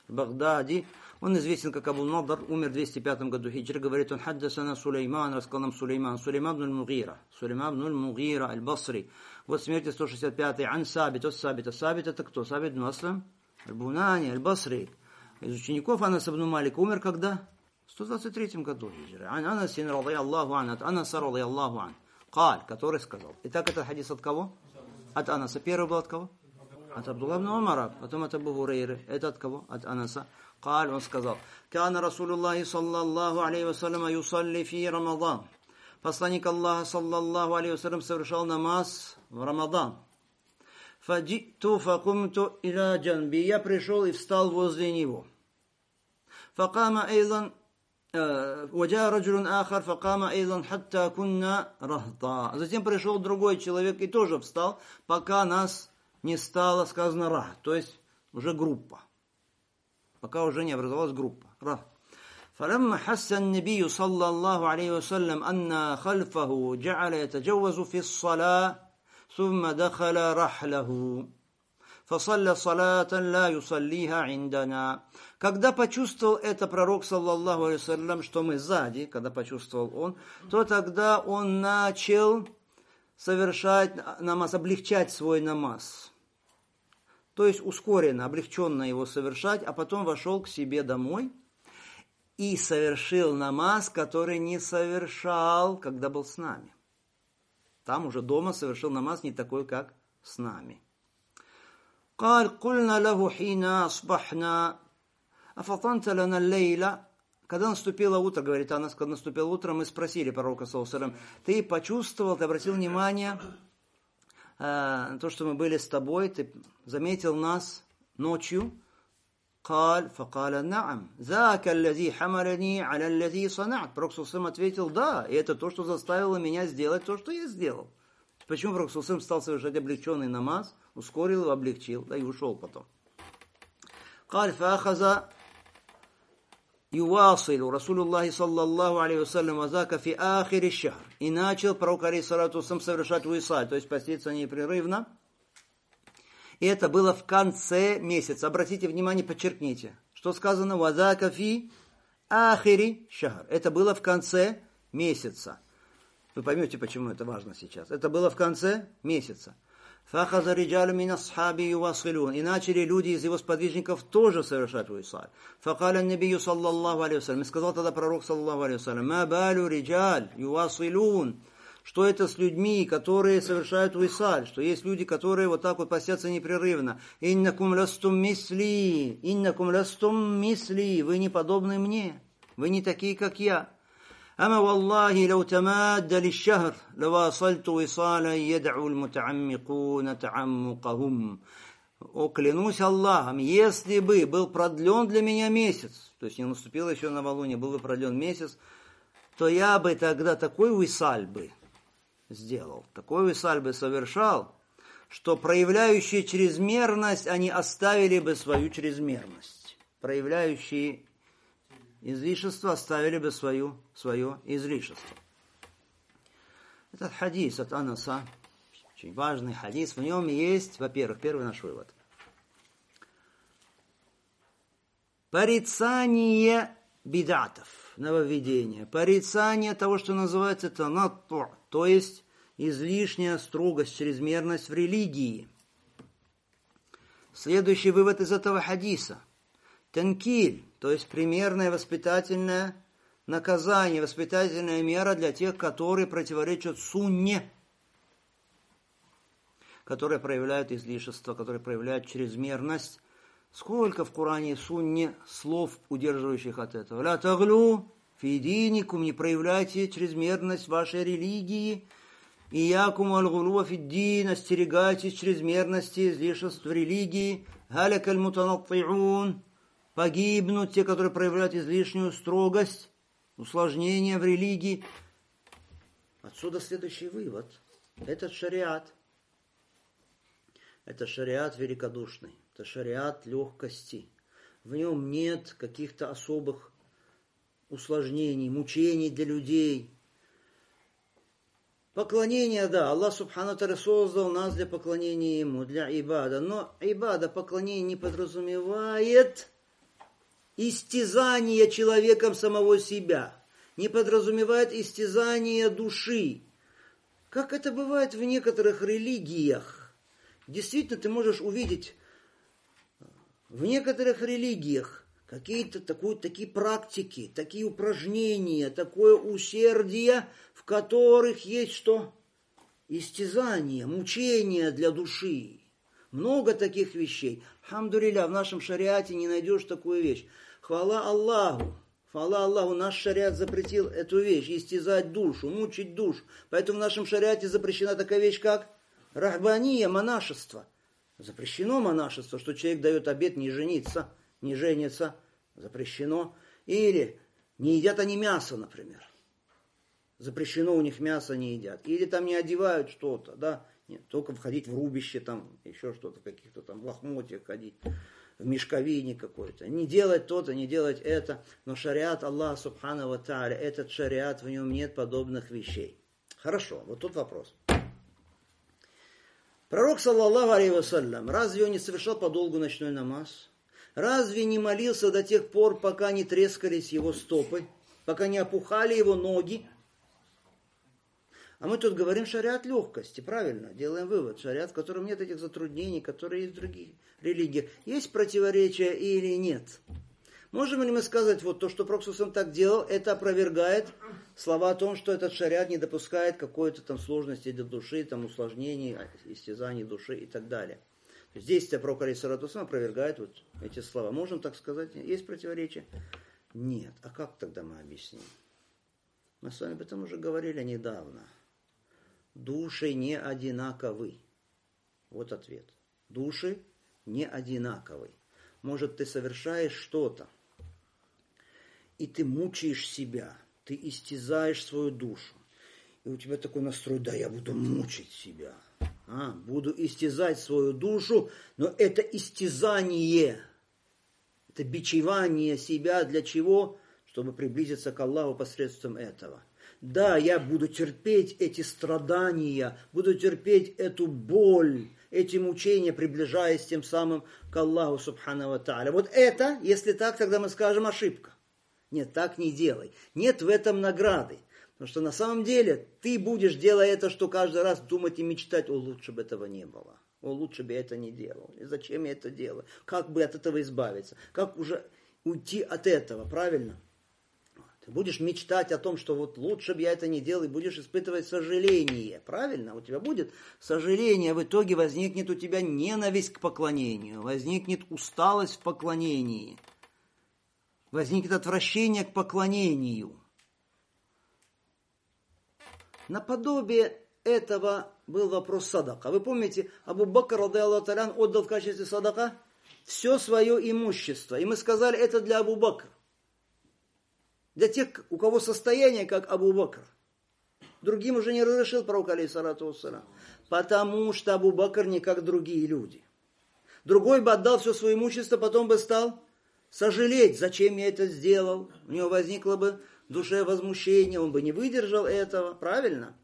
Багдади. Он известен как Абу Надар, умер в 205 году хиджры. Говорит он: «Хаддасана Сулейман», рассказал нам Сулейман ибн аль-Мугира, Сулейман ибн аль-Мугира аль-Басри. Вот смерти 165-й. Ан Сабит, от Сабита. Сабит это кто? Сабит ибн Аслам аль-Бунани аль-Басри. Из учеников Анаса ибн Малика. Умер когда? В 123 году хиджры. Ан Анасин радийаллаху ан, от Анаса радийаллаху ан. Каль, который сказал. Итак, это хадис от кого? От Анаса. Первый был от кого? От Абдулла ибн Умара. Потом от Абу Хурейры. Это от кого? От Анаса. Каль, он сказал: «Кана Расулуллахи саллаллаху алейхи вассалям юсалли фи Рамадан». Посланник Аллаха саллаллаху алейхи вассалям совершал намаз в Рамадан. «Фаджиту факумту иля джанби». Я пришел и встал возле него. «Факама эйдан ваджа раджулун ахар факама эйдан хатта кунна рахта». Затем пришел другой человек и тоже встал, пока нас не стало сказано рах, то есть уже группа. Пока уже не образовалась группа. فلما حس النبي صلى الله عليه وسلم أن خلفه جعل يتجوز في الصلاة ثم دخل رحله فصلى صلاة لا يصليها عندنا. Когда почувствовал это пророк, саллаллаху алейхи вассалям, что мы сзади, когда почувствовал он, то тогда он начал совершать намаз, облегчать свой намаз. То есть ускоренно, облегченно его совершать, а потом вошел к себе домой и совершил намаз, который не совершал, когда был с нами. Там уже дома совершил намаз не такой, как с нами. قال قلنا له حين أصبحنا أفطنت لنا الليلة. Когда наступило утро, говорит Анас, когда наступило утро, мы спросили пророка, саллаллаху алейхи ва саллям: ты почувствовал, ты обратил внимание на то, что мы были с тобой, ты заметил нас ночью? قال فقال نعم ذاك الذي حملني على الذي صنعت. Пророк саллаллаху алейхи ва саллям ответил: да, и это то, что заставило меня сделать то, что я сделал. Почему пророк саллаллаху алейхи ва саллям стал совершать облегченный намаз, ускорил его, облегчил, да и ушел потом. قال فأخذ يواصل رسول الله صلى الله عليه وسلم وذاك في آخر الشهر. И начал пророк алейхиссалату вассалям совершать висаль, то есть поститься непрерывно. И это было в конце месяца. Обратите внимание, подчеркните, что сказано «Вазака фи ахири шахр». Это было в конце месяца. Вы поймете, почему это важно сейчас. Это было в конце месяца. «Фахаза риджалю мин асхаби ювасилун». И начали люди из его сподвижников тоже совершать висаль. «Факаля набию саллаллаху алейхи вассалям». И сказал тогда пророк саллаллаху алейхи вассалям: «Ма балю риджаль ювасилун». Что это с людьми, которые совершают висаль, что есть люди, которые вот так вот постятся непрерывно. «Иннакум ластум мисли», «Иннакум ластум мисли», вы не подобны мне, вы не такие, как я. «Ама валлахи лау тамадда лишшахр, лавасальту висаля яд'у аль-мутааммикуна тааммукахум». О, клянусь Аллахом, если бы был продлен для меня месяц, то есть не наступило еще новолуние, был бы продлен месяц, то я бы тогда такой висаль бы сделал, такой висаль бы совершал, что проявляющие чрезмерность, они оставили бы свою чрезмерность. Проявляющие излишество оставили бы свое излишество. Этот хадис от Анаса, очень важный хадис, в нем есть, во-первых, первый наш вывод. Порицание бидатов, нововведения, порицание того, что называется танатту, то есть излишняя строгость, чрезмерность в религии. Следующий вывод из этого хадиса. Танкиль, то есть примерное воспитательное наказание, воспитательная мера для тех, которые противоречат сунне, которые проявляют излишество, которые проявляют чрезмерность. Сколько в Коране и Сунне слов, удерживающих от этого. «Ля таглю фи диникум», не проявляйте чрезмерность вашей религии. «Иякум аль-гулуа фи дин», остерегайтесь чрезмерности, излишеств в религии. «Галяк аль-мутанатти'ун», погибнут те, которые проявляют излишнюю строгость, усложнение в религии. Отсюда следующий вывод. Этот шариат. Это шариат великодушный. Это шариат легкости. В нем нет каких-то особых усложнений, мучений для людей. Поклонение, да, Аллах Субхану Тааля создал нас для поклонения Ему, для ибада. Но ибада, поклонение не подразумевает
истязание человеком самого себя, не подразумевает истязание души. Как это бывает в некоторых религиях. Действительно, ты можешь увидеть в некоторых религиях какие-то такие практики, такие упражнения, такое усердие, в которых есть что? Истязание, мучение для души. Много таких вещей. Хамдулилля, в нашем шариате не найдешь такую вещь. Хвала Аллаху. Хвала Аллаху, наш шариат запретил эту вещь, истязать душу, мучить душу. Поэтому в нашем шариате запрещена такая вещь, как рахбания, монашество. Запрещено монашество, что человек дает обет не жениться, не женится. Запрещено. Или не едят они мясо, например. Запрещено у них мясо не едят. Или там не одевают что-то, да. Нет, только входить в рубище, там еще что-то, каких-то там в лохмотьях ходить, в мешковине какой-то. Не делать то-то, не делать это. Но шариат Аллаха Субхану ва Тааля, этот шариат, в нем нет подобных вещей. Хорошо, вот тут вопрос. Пророк, саллаллаху алейхи вассалям, разве он не совершал подолгу ночной намаз? Разве не молился до тех пор, пока не трескались его стопы, пока не опухали его ноги? А мы тут говорим шариат легкости, правильно? Делаем вывод. Шариат, в котором нет этих затруднений, которые есть в других религиях. Есть противоречия или нет? Можем ли мы сказать, вот то, что Пророк сам так делал, это опровергает слова о том, что этот шариат не допускает какой-то там сложности для души, там усложнений, истязаний души и так далее. То есть действия Пророка алейхиссалату вассалям опровергает вот эти слова. Можем так сказать? Есть противоречия? Нет. А как тогда мы объясним? Мы с вами об этом уже говорили недавно. Души не одинаковы. Вот ответ. Души не одинаковы. Может, ты совершаешь что-то, и ты мучаешь себя, ты истязаешь свою душу. И у тебя такой настрой, да, я буду мучить себя. Буду истязать свою душу, но это истязание, это бичевание себя для чего? Чтобы приблизиться к Аллаху посредством этого. Да, я буду терпеть эти страдания, буду терпеть эту боль, эти мучения, приближаясь тем самым к Аллаху Субхану ва Тааля. Вот это, если так, тогда мы скажем ошибка. Нет, так не делай. Нет в этом награды. Потому что на самом деле ты будешь, делая это, что каждый раз думать и мечтать, о, лучше бы этого не было. О, лучше бы я это не делал. И зачем я это делаю? Как бы от этого избавиться? Как уже уйти от этого, правильно? Ты будешь мечтать о том, что вот лучше бы я это не делал, и будешь испытывать сожаление. Правильно? У тебя будет сожаление, в итоге возникнет у тебя ненависть к поклонению, возникнет усталость в поклонении, возникнет отвращение к поклонению. Наподобие этого был вопрос садака. Вы помните, Абу Бакр, радиаллаху та'аля, отдал в качестве садака все свое имущество. И мы сказали, это для Абу Бакра. Для тех, у кого состояние, как Абу Бакр. Другим уже не разрешил пророк, алейхиссалату вассалям. Потому что Абу Бакр не как другие люди. Другой бы отдал все свое имущество, потом бы стал сожалеть, зачем я это сделал. У него возникло бы в душе возмущение, он бы не выдержал этого. Правильно?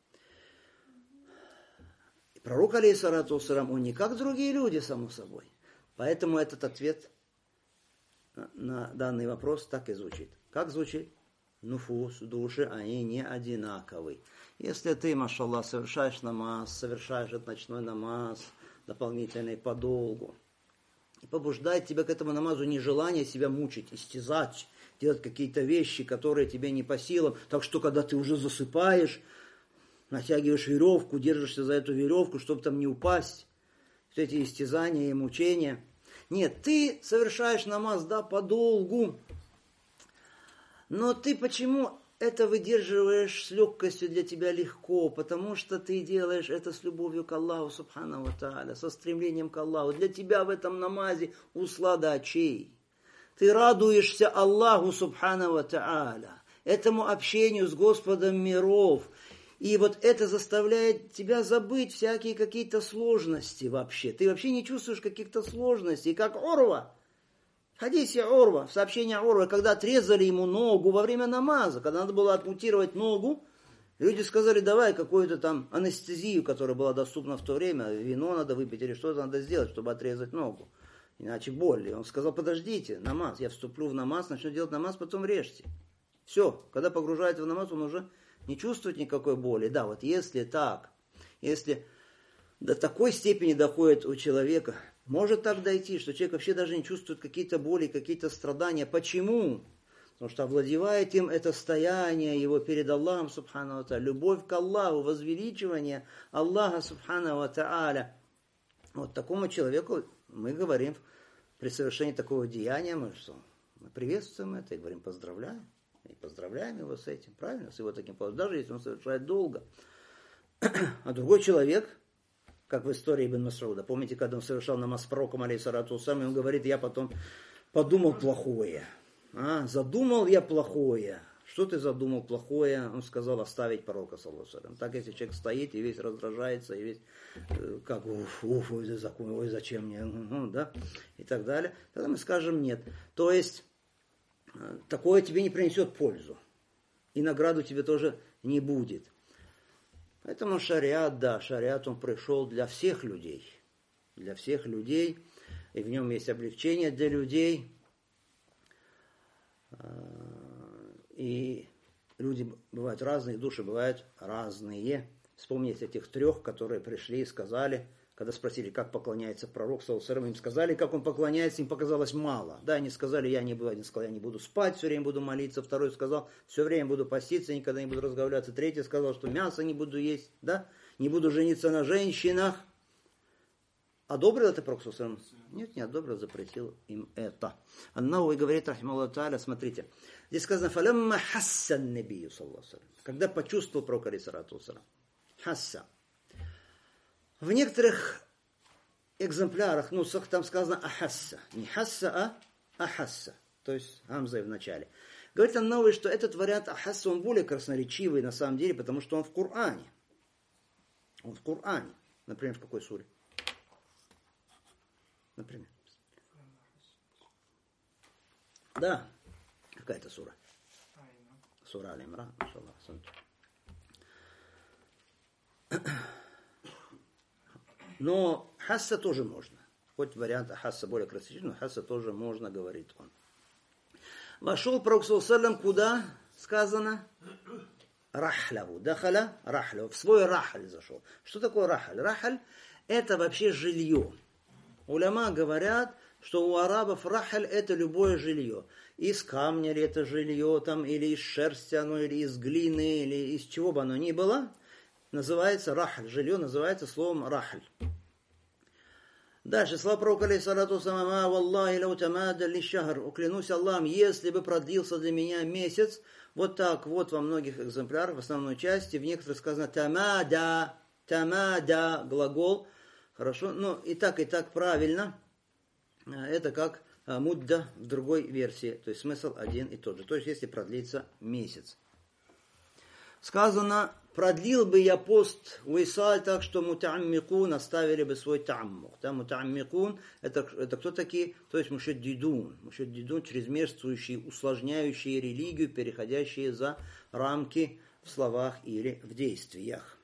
И пророк, алейхиссалату вассалям, он не как другие люди, само собой. Поэтому этот ответ на данный вопрос так и звучит. Как звучит? Нуфус, души, они не одинаковы. Если ты, машаллах, совершаешь намаз, совершаешь этот ночной намаз, дополнительный подолгу, и побуждает тебя к этому намазу нежелание себя мучить, истязать, делать какие-то вещи, которые тебе не по силам, так что, когда ты уже засыпаешь, натягиваешь веревку, держишься за эту веревку, чтобы там не упасть, все эти истязания и мучения. Нет, ты совершаешь намаз, да, подолгу, но ты почему это выдерживаешь с легкостью, для тебя легко? Потому что ты делаешь это с любовью к Аллаху Субхану ва Тааля, со стремлением к Аллаху. Для тебя в этом намазе услада очей. Ты радуешься Аллаху Субхану ва Тааля, этому общению с Господом миров. И вот это заставляет тебя забыть всякие какие-то сложности вообще. Ты вообще не чувствуешь каких-то сложностей, как Урва. В хадисе Урва, в сообщении Урва, когда отрезали ему ногу во время намаза, когда надо было ампутировать ногу, люди сказали, давай какую-то там анестезию, которая была доступна в то время, вино надо выпить или что-то надо сделать, чтобы отрезать ногу. иначе боль. И он сказал, подождите, намаз, я вступлю в намаз, начну делать намаз, потом режьте. Все, когда погружается в намаз, он уже не чувствует никакой боли. Да, вот если так, если до такой степени доходит у человека, может так дойти, что человек вообще даже не чувствует какие-то боли, какие-то страдания. Почему? Потому что овладевает им это состояние его перед Аллахом, субхану ва тааля, любовь к Аллаху, возвеличивание Аллаха, субхану ва тааля. Вот такому человеку мы говорим при совершении такого деяния, мы приветствуем это и говорим поздравляем. И поздравляем его с этим, правильно? С его таким положением, даже если он совершает долго. А другой человек, как в истории Ибн Мас'уда, помните, когда он совершал намаз с пророком, алейхиссалату вассалям, он говорит, я потом подумал плохое. Задумал я плохое. Что ты задумал плохое? Он сказал оставить пророка, саллаллаху алейхи ва саллям. Так, если человек стоит и весь раздражается, и весь, как, ой, зачем мне, да, и так далее, тогда мы скажем нет. То есть, такое тебе не принесет пользу. И награду тебе тоже не будет. Поэтому шариат, да, шариат он пришел для всех людей. Для всех людей. И в нем есть облегчение для людей. И люди бывают разные, души бывают разные. Вспомните этих трех, которые пришли и сказали, когда спросили, как поклоняется пророк, саллаллаху алейхи ва саллям, им сказали, как он поклоняется, им показалось мало. Да, они сказали, я не буду спать, все время буду молиться. Второй сказал, все время буду поститься, никогда не буду разговариваться. Третий сказал, что мясо не буду есть, да, не буду жениться на женщинах. Одобрил это пророк, саллаллаху алейхи ва саллям? Нет, не одобрил, запретил им это. Ан-Навави говорит, рахимахуллаху тааля, смотрите, здесь сказано, фалямма хассан набию, саллаллаху алейхи ва саллям, когда почувствовал пророк, алейхиссалату ва саллям, хасса. В некоторых экземплярах, там сказано ахасса. Не хасса, а ахасса. То есть гамза в начале. Говорит Ан-Навави, что этот вариант ахасса, он более красноречивый на самом деле, потому что он в Коране. Он в Коране. Например, в какой суре? Например. Да. Какая-то сура? Сура Аль-Имран. Но хасса тоже можно. Хоть вариант хасса более красивый, но хасса тоже можно, говорит он. Вошел пророк, саллаллаху алейхи ва саллям, куда сказано? Рахляву. Дахаля рахляву. В свой рахаль зашел. Что такое рахаль? Рахаль это вообще жилье. Уляма говорят, что у арабов рахаль это любое жилье. Из камня ли это жилье, там, или из шерсти оно, или из глины, или из чего бы оно ни было. Называется рахаль. Жилье называется словом рахаль. Дальше, слава пророка, алейхиссалату вассалям, валлахи лау тамада ли шахр. Уклянусь Аллахом, если бы продлился для меня месяц, вот так вот во многих экземплярах, в основной части, в некоторых сказано тамада, глагол. Хорошо, но и так правильно. Это как мудда в другой версии. То есть смысл один и тот же. То есть если продлится месяц. Сказано, продлил бы я пост уисаль так, что мутааммикун оставили бы свой тааммук. Да, мутааммикун это кто такие? То есть мушаддидун. Мушаддидун, чрезмерствующие, усложняющие религию, переходящие за рамки в словах или в действиях.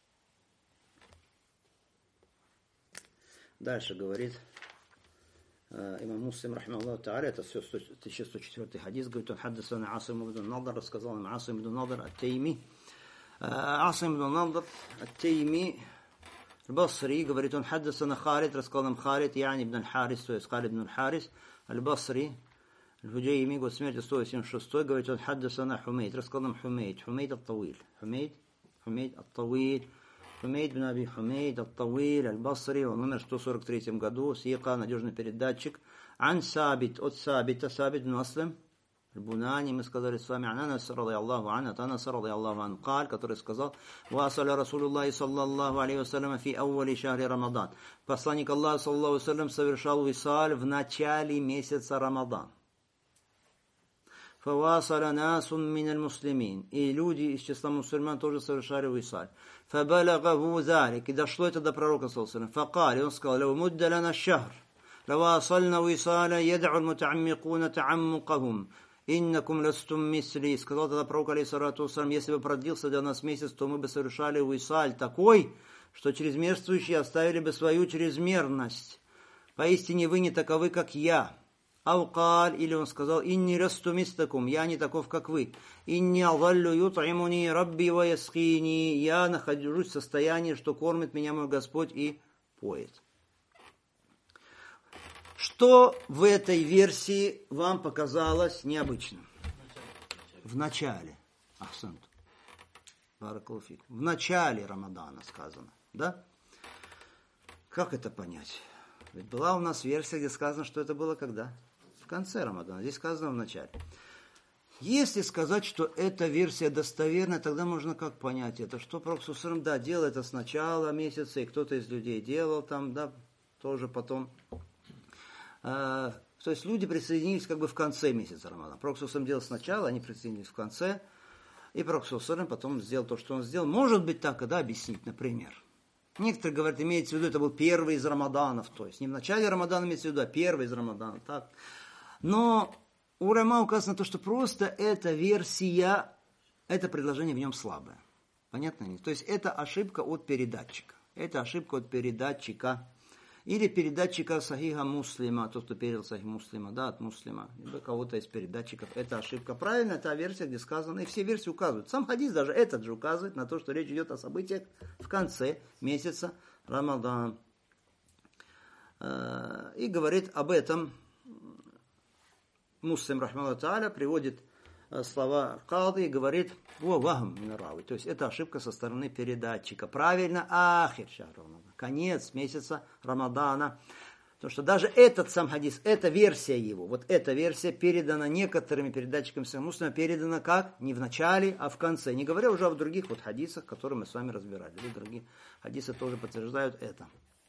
Дальше говорит имам Муслим, рахимахуллаху тааля, это все 1104 хадис, говорит, он хаддасана Асим ибн Надр, рассказал нам Асим ибн Надр ат-Тайми. Асим ибн Надр ат-Тайми البصري, говорит, он حدثنا خالد, рассказал нам Халид, يعني ибн аль-Харис, то есть Халид ибн аль-Харис, аль-Басри, الهجيمي, год смерти 186, говорит, он حدثنا Хумейд, рассказал нам Хумейд ат-Тавиль, Хумейд ат-Тавиль, Хумейд бин Аби Хумейд ат-Тавиль аль-Басри, он умер в 143 году, сика, надежный передатчик, ан Сабит, от Сабита, Сабит бин Аслам, البناني, мы сказали с вами, Анас радийаллаху ан, от Анаса радийаллаху ан, قال, который сказал, васаля Расулуллахи саллаллаху алейхи вассалям фи ауали шахри Рамадан. Посланник Аллаха саллаллаху алейхи вассалям совершал висаль в начале месяца Рамадан. فواصل ناس من المسلمين, и люди из числа мусульман тоже совершали висаль. فبلغه ذلك, и дошло это до пророка саллаллаху алейхи вассалям. فقال, и он сказал, لو مد لنا الشهر لواصلنا وصالا يدعو المتعمقون تعمقهم иннакум ластум мисли, сказал тогда пророк, алейхиссалату вассалям, если бы продлился для нас месяц, то мы бы совершали висаль такой, что чрезмерствующие оставили бы свою чрезмерность.
поистине вы не таковы, как я. Аукаль, или он сказал, инни расту мистакум, я не таков, как вы. Инни аваллю ют'имуни рабби ва ясхини, я нахожусь в состоянии, что кормит меня мой Господь и поет. Что в этой версии вам показалось необычным? В начале. Ахсант. Баракалуфик. В начале Рамадана сказано. Да? Как это понять? Ведь была у нас версия, где сказано, что это было когда? В конце Рамадана. Здесь сказано в начале. Если сказать, что эта версия достоверная, тогда можно как понять это? Что Пророк ﷺ, да, делал это с начала месяца, и кто-то из людей делал там, да, тоже потом. То есть люди присоединились как бы в конце месяца Рамадана. Пророк ﷺ делал сначала, они присоединились в конце, и Пророк ﷺ потом сделал то, что он сделал. Может быть так, да, объяснить, например. Некоторые говорят, имеется в виду, это был первый из Рамаданов, то есть не в начале Рамадана имеется в виду, а первый из Рамадана, так. Но у Рама указано то, что просто эта версия, это предложение в нем слабое. Понятно? То есть это ошибка от передатчика. Это ошибка от передатчика. Или передатчика Сахиха Муслима, тот, кто передал Сахих Муслима, да, от Муслима, либо кого-то из передатчиков. Это ошибка. Правильно, это версия, где сказано, и все версии указывают. Сам хадис даже этот же указывает на то, что речь идет о событиях в конце месяца Рамадан. И говорит об этом Муслим, рахмаллаху тааля, приводит слова Кады и говорит, то есть это ошибка со стороны передатчика. Правильно, ахир шахр Рамадан, конец месяца Рамадана. Потому что даже этот сам хадис, эта версия его, вот эта версия передана некоторыми передатчиками Муслима, передана как? Не в начале, а в конце. Не говоря уже о других вот хадисах, которые мы с вами разбирали. И другие хадисы тоже подтверждают это.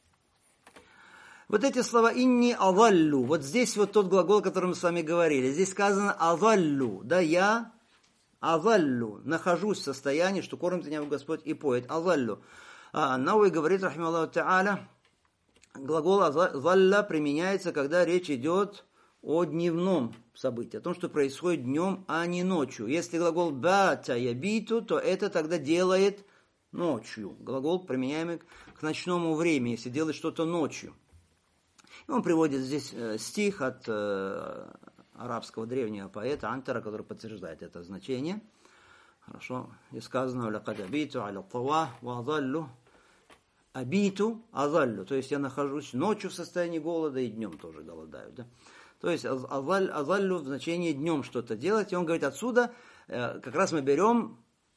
Вот эти слова «инни аваллю», вот здесь вот тот глагол, о котором мы с вами говорили. Здесь сказано «аваллю», да, я аваллю, нахожусь в состоянии, что кормит меня Господь и поет. Аваллю. Науи говорит, рахималлаху та'аля, глагол «авалля» применяется, когда речь идет о дневном событии, о том, что происходит днем, а не ночью. Если глагол «бата ябиту», то это тогда делает ночью. Глагол, применяемый к ночному времени, если делает что-то ночью. Он приводит здесь стих от арабского древнего поэта Антара, который подтверждает это значение. Хорошо. И сказано «Лакад абиту аля тава ва азаллю». Абиту азаллю. То есть я нахожусь ночью в состоянии голода и днем тоже голодаю. Да? То есть азаллю в значении днем что-то делать. И он говорит, отсюда как раз мы берем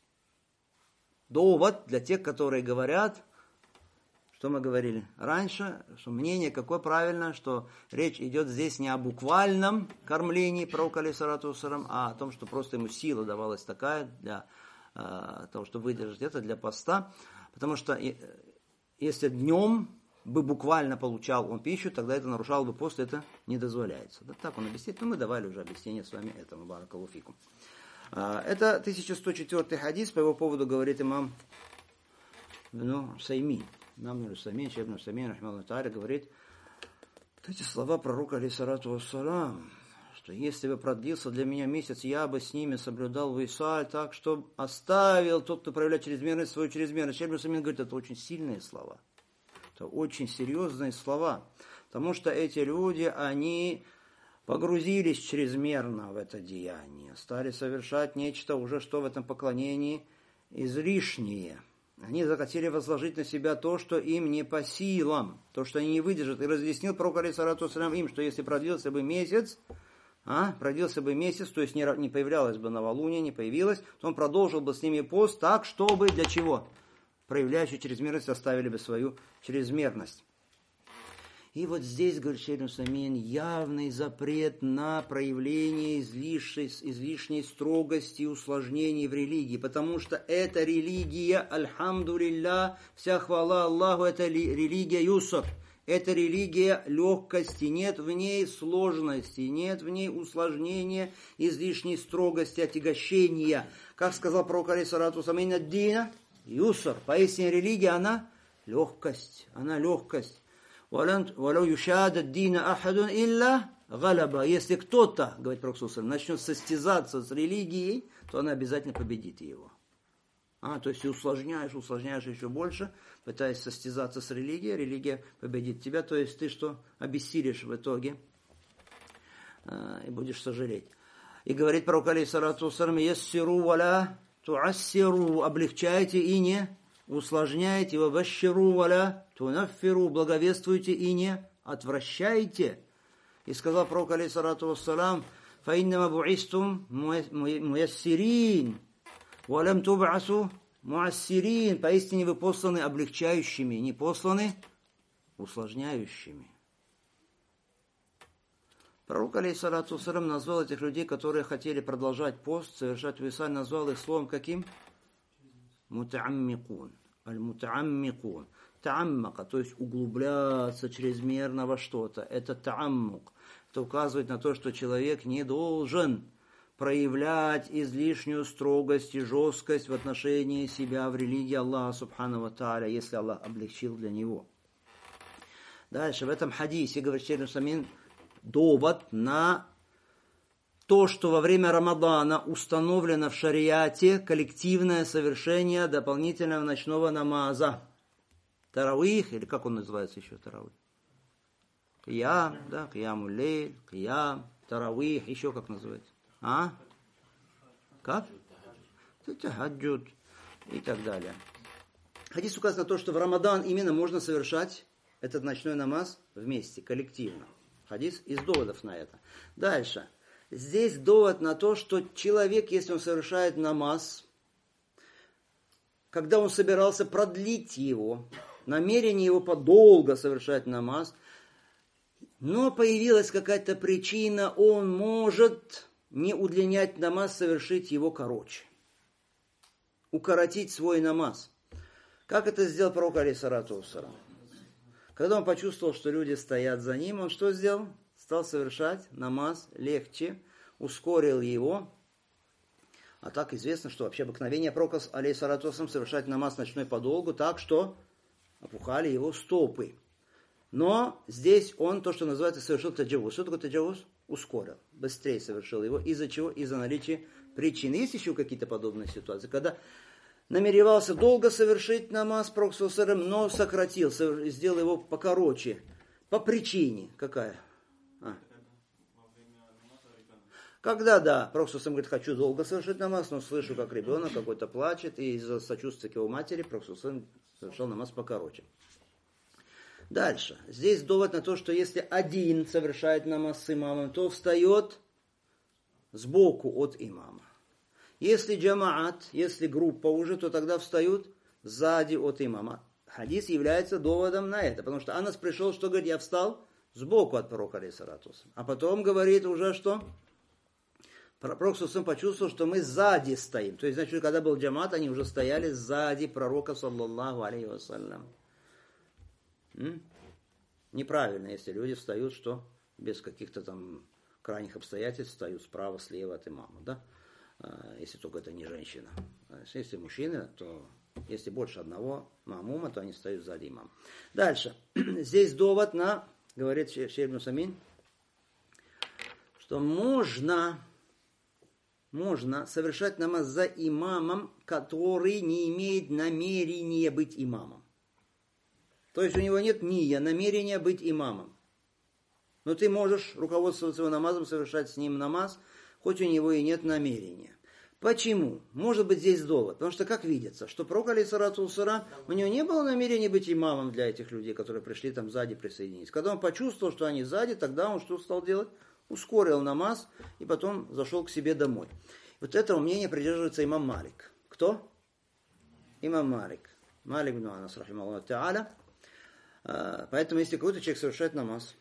довод для тех, которые говорят, что мы говорили раньше, что мнение какое правильно, что речь идет здесь не о буквальном кормлении пророка, алейхиссалату вассалям, а о том, что просто ему сила давалась такая для того, чтобы выдержать это, для поста. Потому что если днем бы буквально получал он пищу, тогда это нарушало бы пост, это не дозволяется. Да, так он объясняет, но мы давали уже объяснение с вами этому, баракаллаху фикум. Это 1104 хадис, по его поводу говорит имам Усаймин. Нам Усаймин, Шейх Усаймин, рахмаллаху тааля, говорит, вот эти слова пророка, алейхиссалату вассалям, что если бы продлился для меня месяц, я бы с ними соблюдал висаль, так, что оставил тот, кто проявляет чрезмерность, свою чрезмерность. Шейх Усаймин говорит, это очень сильные слова. Это очень серьезные слова. Потому что эти люди, они погрузились чрезмерно в это деяние, стали совершать нечто уже, что в этом поклонении излишнее. Они захотели возложить на себя то, что им не по силам, то, что они не выдержат. И разъяснил пророк, алейхиссалату вассалям, им, что если продлился бы месяц, то есть не появлялось бы новолуние, не появилось, то он продолжил бы с ними пост так, чтобы для чего? Проявляющие чрезмерность оставили бы свою чрезмерность. И вот здесь, говорит Шейх Усаймин, явный запрет на проявление излишней строгости и усложнений в религии, потому что эта религия, альхамдулилля, вся хвала Аллаху, это религия юср, это религия легкости, нет в ней сложности, нет в ней усложнения, излишней строгости, отягощения. Как сказал пророк, алейхиссалату вассалям, ад-дина юср, поистине религия, она легкость, Если кто-то, говорит пророк, начнет состязаться с религией, то она обязательно победит его.
То есть и усложняешь еще больше, пытаясь состязаться с религией, религия победит тебя, то есть ты что? Обессилишь в итоге и будешь сожалеть. И говорит пророк алейхиссалату вассалям: яссиру валя туассиру, облегчайте и не усложняйте, вабашширу валя тунаффиру, благовествуйте и не отвращайте. И сказал пророк алейхиссалату вассалям: фаиннама буистум муяссирин валям тубасу муассирин, поистине вы посланы облегчающими, не посланы усложняющими. Пророк алейхиссалату вассалям назвал этих людей, которые хотели продолжать пост, совершать висаль, назвал их словом каким? Мутааммикун. Аль-мутааммикун. Тааммака, то есть углубляться чрезмерно во что-то. Это тааммук. Это указывает на то, что человек не должен проявлять излишнюю строгость и жесткость в отношении себя в религии Аллаха Субхану ва Тааля, если Аллах облегчил для него. Дальше в этом хадисе говорит шейх Усаймин довод на то, что во время Рамадана установлено в шариате коллективное совершение дополнительного ночного намаза. Таравих, или как он называется еще таравих? Киям, да, киямуллейль, киям, таравих, еще как называется? Как? Тахаджуд и так далее. Хадис указывает на то, что в Рамадан именно можно совершать этот ночной намаз вместе, коллективно. Хадис из доводов на это. Дальше. Здесь довод на то, что человек, если он совершает намаз, когда он собирался продлить его, намерение его подолго совершать намаз, но появилась какая-то причина, он может не удлинять намаз, совершить его короче. Укоротить свой намаз. Как это сделал пророк алейхиссалату вассалям? Когда он почувствовал, что люди стоят за ним, он что сделал? Стал совершать намаз легче, ускорил его. А так известно, что вообще обыкновение пророка алейхиссалату вассалям совершать намаз ночной подолгу так, что опухали его стопы. Но здесь он то, что называется, совершил таджавуз. Что такое таджавуз? Ускорил, быстрее совершил его. Из-за чего? Из-за наличия причин. Есть еще какие-то подобные ситуации, когда намеревался долго совершить намаз, пророк саллаллаху алейхи ва саллям, но сократил, сделал его покороче. По причине. Какая? Когда, да, пророк саллаллаху алейхи ва саллям говорит: хочу долго совершить намаз, но слышу, как ребенок какой-то плачет, и из-за сочувствия к его матери пророк саллаллаху алейхи ва саллям совершил намаз покороче. Дальше. Здесь довод на то, что если один совершает намаз с имамом, то встает сбоку от имама. Если джамаат, если группа уже, то тогда встают сзади от имама. Хадис является доводом на это, потому что Анас пришел, что говорит: я встал сбоку от пророка алейхиссалату вассалям. А потом говорит уже, что пророк саллаллаху почувствовал, что мы сзади стоим. То есть, значит, когда был джамаат, они уже стояли сзади пророка, саллаллаху алейхи вассалям. Неправильно, если люди встают, что без каких-то там крайних обстоятельств встают справа, слева от имама, да? Если только это не женщина. Если мужчина, то если больше одного маамума, то они встают сзади имама. Дальше. Здесь довод на, говорит шейх Усаймин, что можно совершать намаз за имамом, который не имеет намерения быть имамом. То есть у него нет намерения быть имамом. Но ты можешь руководствоваться его намазом, совершать с ним намаз, хоть у него и нет намерения. Почему? Может быть здесь довод. Потому что как видится, что пророк алейхиссалату вассалям, у него не было намерения быть имамом для этих людей, которые пришли там сзади присоединиться. Когда он почувствовал, что они сзади, тогда он что стал делать? Ускорил намаз и потом зашел к себе домой. Вот этого мнения придерживается имам Малик. Кто? Имам Малик. Малик ибн Анас, рахимахуллаху та'аля. Поэтому, если какой-то человек совершает намаз,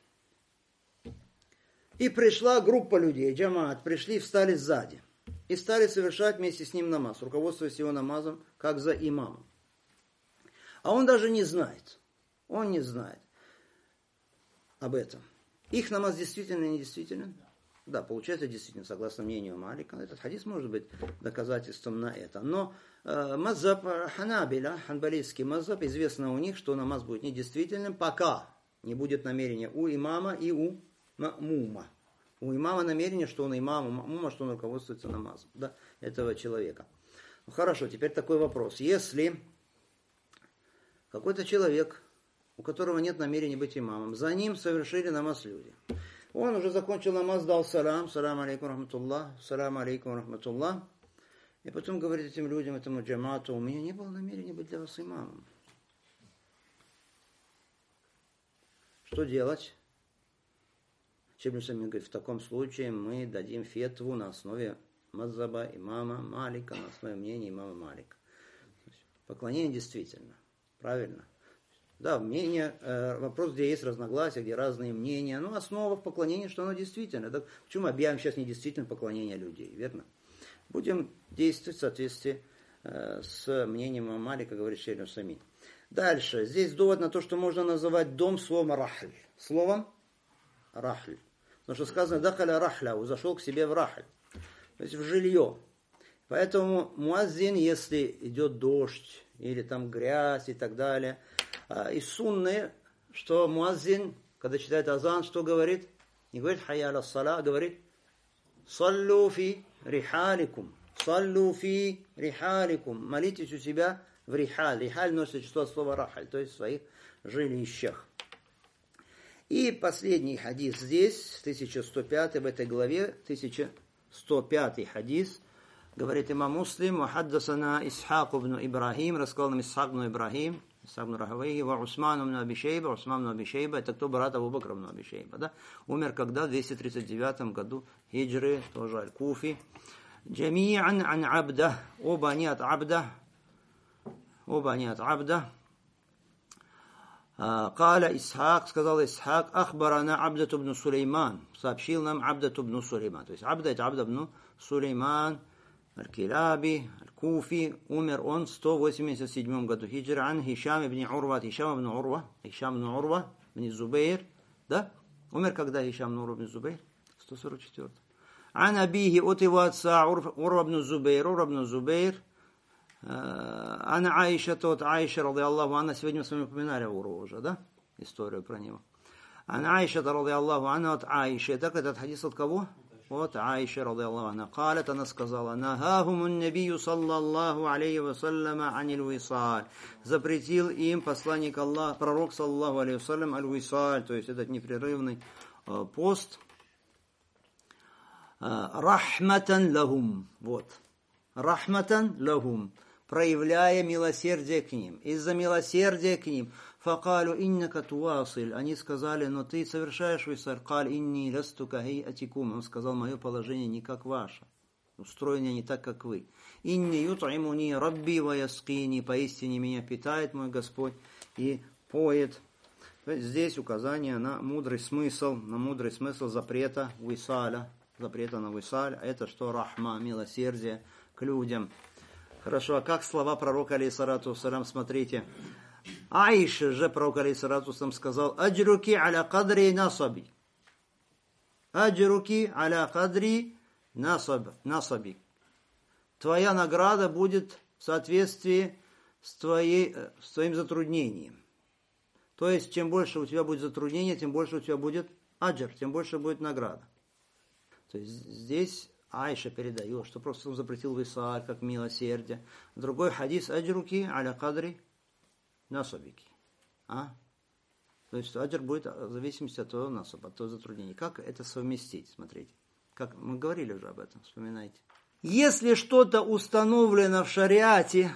и пришла группа людей, джамаат, пришли, встали сзади, и стали совершать вместе с ним намаз, руководствуясь его намазом, как за имамом. А он даже не знает. Он не знает об этом. Их намаз действительно или недействителен? Да, получается действительно, согласно мнению Малика. Этот хадис может быть доказательством на это. Но мазхаб ханабиля, ханбалийский мазхаб, известно у них, что намаз будет недействительным, пока не будет намерения у имама и у ма'мума. У имама намерение, что он имам, у ма'мума, что он руководствуется намазом, да, этого человека. Хорошо, теперь такой вопрос. Если какой-то человек, у которого нет намерения быть имамом, за ним совершили намаз люди. Он уже закончил намаз, дал салам алейкум рахматуллах, салам алейкум рахматуллах. И потом говорит этим людям, этому джамату, у меня не было намерения быть для вас имамом. Что делать? Шейх ибн Усаймин говорит, в таком случае мы дадим фетву на основе маззаба имама Малика, на основе мнения имама Малика. Поклонение действительно, правильно. Да, мнение, вопрос, где есть разногласия, где разные мнения, но основа в поклонении, что оно действительно. Так почему мы объявим сейчас недействительное поклонение людей, верно? Будем действовать в соответствии с мнением имама Малика, говорит шейх ибн Усаймин. Дальше, здесь довод на то, что можно называть дом словом рахль. Словом рахль. Потому что сказано, дахаля рахля, зашел к себе в рахль. То есть в жилье. Поэтому муаззин, если идет дождь, или там грязь и так далее, и сунны, что муаззин, когда читает азан, что говорит? Не говорит хайя аля саля, а говорит саллу фи рихаликум. Саллу фи рихаликум. Молитесь у себя в рихаль. Рихаль носит число слова рахаль, то есть в своих жилищах. И последний хадис здесь, 1105 в этой главе, 1105 хадис, говорит имам Муслим, «Вахаддасана Исхак ибн Ибрахим», рассказал нам Исхак ибн Ибрахим, Исхак ибн Рахавейхи, «Ва Усман ибн Аби Шейба», Усман ибн Аби Шейба, это кто брат Абу Бакра ибн Аби Шейба, да? Умер когда? В 239 году хиджры, тоже аль-Куфи. «Джами'ан ан Абда», оба они от Абда, قال إسحاق, сказал Исхак, أخبرنا عبدة بن سليمان, сообщил нам عبدة بن سليمان. То есть Абда это Абда бн Сулейман, Аль-Килаби, Аль-Куфи, умер он в 187 году хиджры, ан Хишам ибн Урва, Хишам ибн Урва, ибн Зубейр, да? Умер когда Хишам ибн Урва ибн Зубейр? 144. Ан Абихи, от его отца, Урва ибн Зубейр, Ана Аиша, тот Аиша, ради Аллаху анна, сегодня мы с вами упоминали Урву уже, да? Историю про него. Ана Аиша, ради Аллаху анна, от Аиши. Так этот хадис от кого? От Аиша, ради Аллаху анна. Калет, она сказала, нахахумун набию, саллаллаху алейхи вассаляма, анил висаль. Запретил им посланник Аллаха, пророк, саллаллаху алейхи вассалям, аль-висаль, то есть этот непрерывный пост. Рахматан лахум. Вот. Рахматан лахум. Проявляя милосердие к ним. Из-за милосердия к ним. Факалю иннака туасиль. Они сказали, но ты совершаешь висаль. Каль инни ласту кахейатикум. Он сказал, мое положение не как ваше. Устроение не так, как вы. Инни ют'имуни рабби ва яскини. Поистине меня питает мой Господь и поет. Здесь указание на мудрый смысл запрета висаля. Запрета на висаль. Это что? Рахма, милосердие к людям. Хорошо, а как слова пророка алейхиссалату вассалям, смотрите. Аиша же пророк алейхиссалату вассалям сказал, аджруки аля кадри насаби. Аджруки аля кадри насаби. Твоя награда будет в соответствии с твоим затруднением. То есть, чем больше у тебя будет затруднение, тем больше у тебя будет аджр, тем больше будет награда. То есть, здесь Аиша передает, что просто он запретил висаль, как милосердие. Другой хадис, аджруки аля кадри насабики. То есть аджр будет в зависимости от твоего насаба, от твоего затруднения. Как это совместить? Смотрите. Как мы говорили уже об этом, вспоминайте. Если что-то установлено в шариате,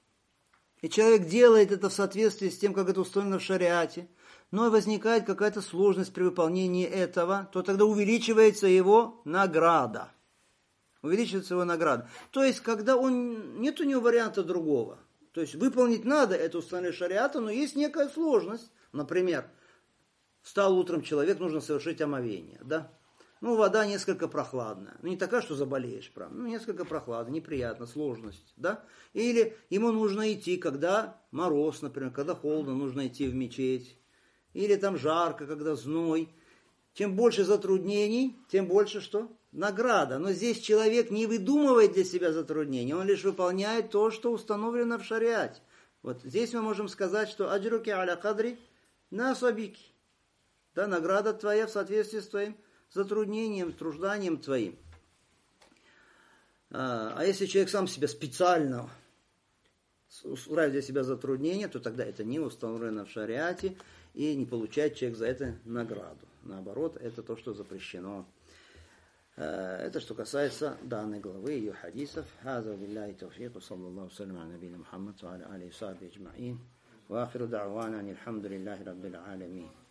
и человек делает это в соответствии с тем, как это установлено в шариате, но возникает какая-то сложность при выполнении этого, то тогда увеличивается его награда. Увеличивается его награда. То есть, когда нет у него варианта другого. То есть, выполнить надо это установление шариата, но есть некая сложность. Например, встал утром человек, нужно совершить омовение. Да? Вода несколько прохладная. Не такая, что заболеешь, правда. Несколько прохладная, неприятно, сложность. Да? Или ему нужно идти, когда мороз, например, когда холодно, нужно идти в мечеть. Или там жарко, когда зной. Чем больше затруднений, тем больше что? Награда. Но здесь человек не выдумывает для себя затруднения, он лишь выполняет то, что установлено в шариате. Вот здесь мы можем сказать, что аджруки аля кадри насабики. Да, награда твоя в соответствии с твоим затруднением, тружданием твоим. А если человек сам себя специально устраивает для себя затруднения, то тогда это не установлено в шариате, и не получает человек за это награду. Наоборот, это то, что запрещено. Это что касается данной главы, ее хадисов. Хаза билляхи тавфиq, саллаллаху салям аля набийна Мухаммад, ва аля алейхи ва сахбихи аджмаин. Ва ахиру да'вана алхамдулиллахи раббил аламин.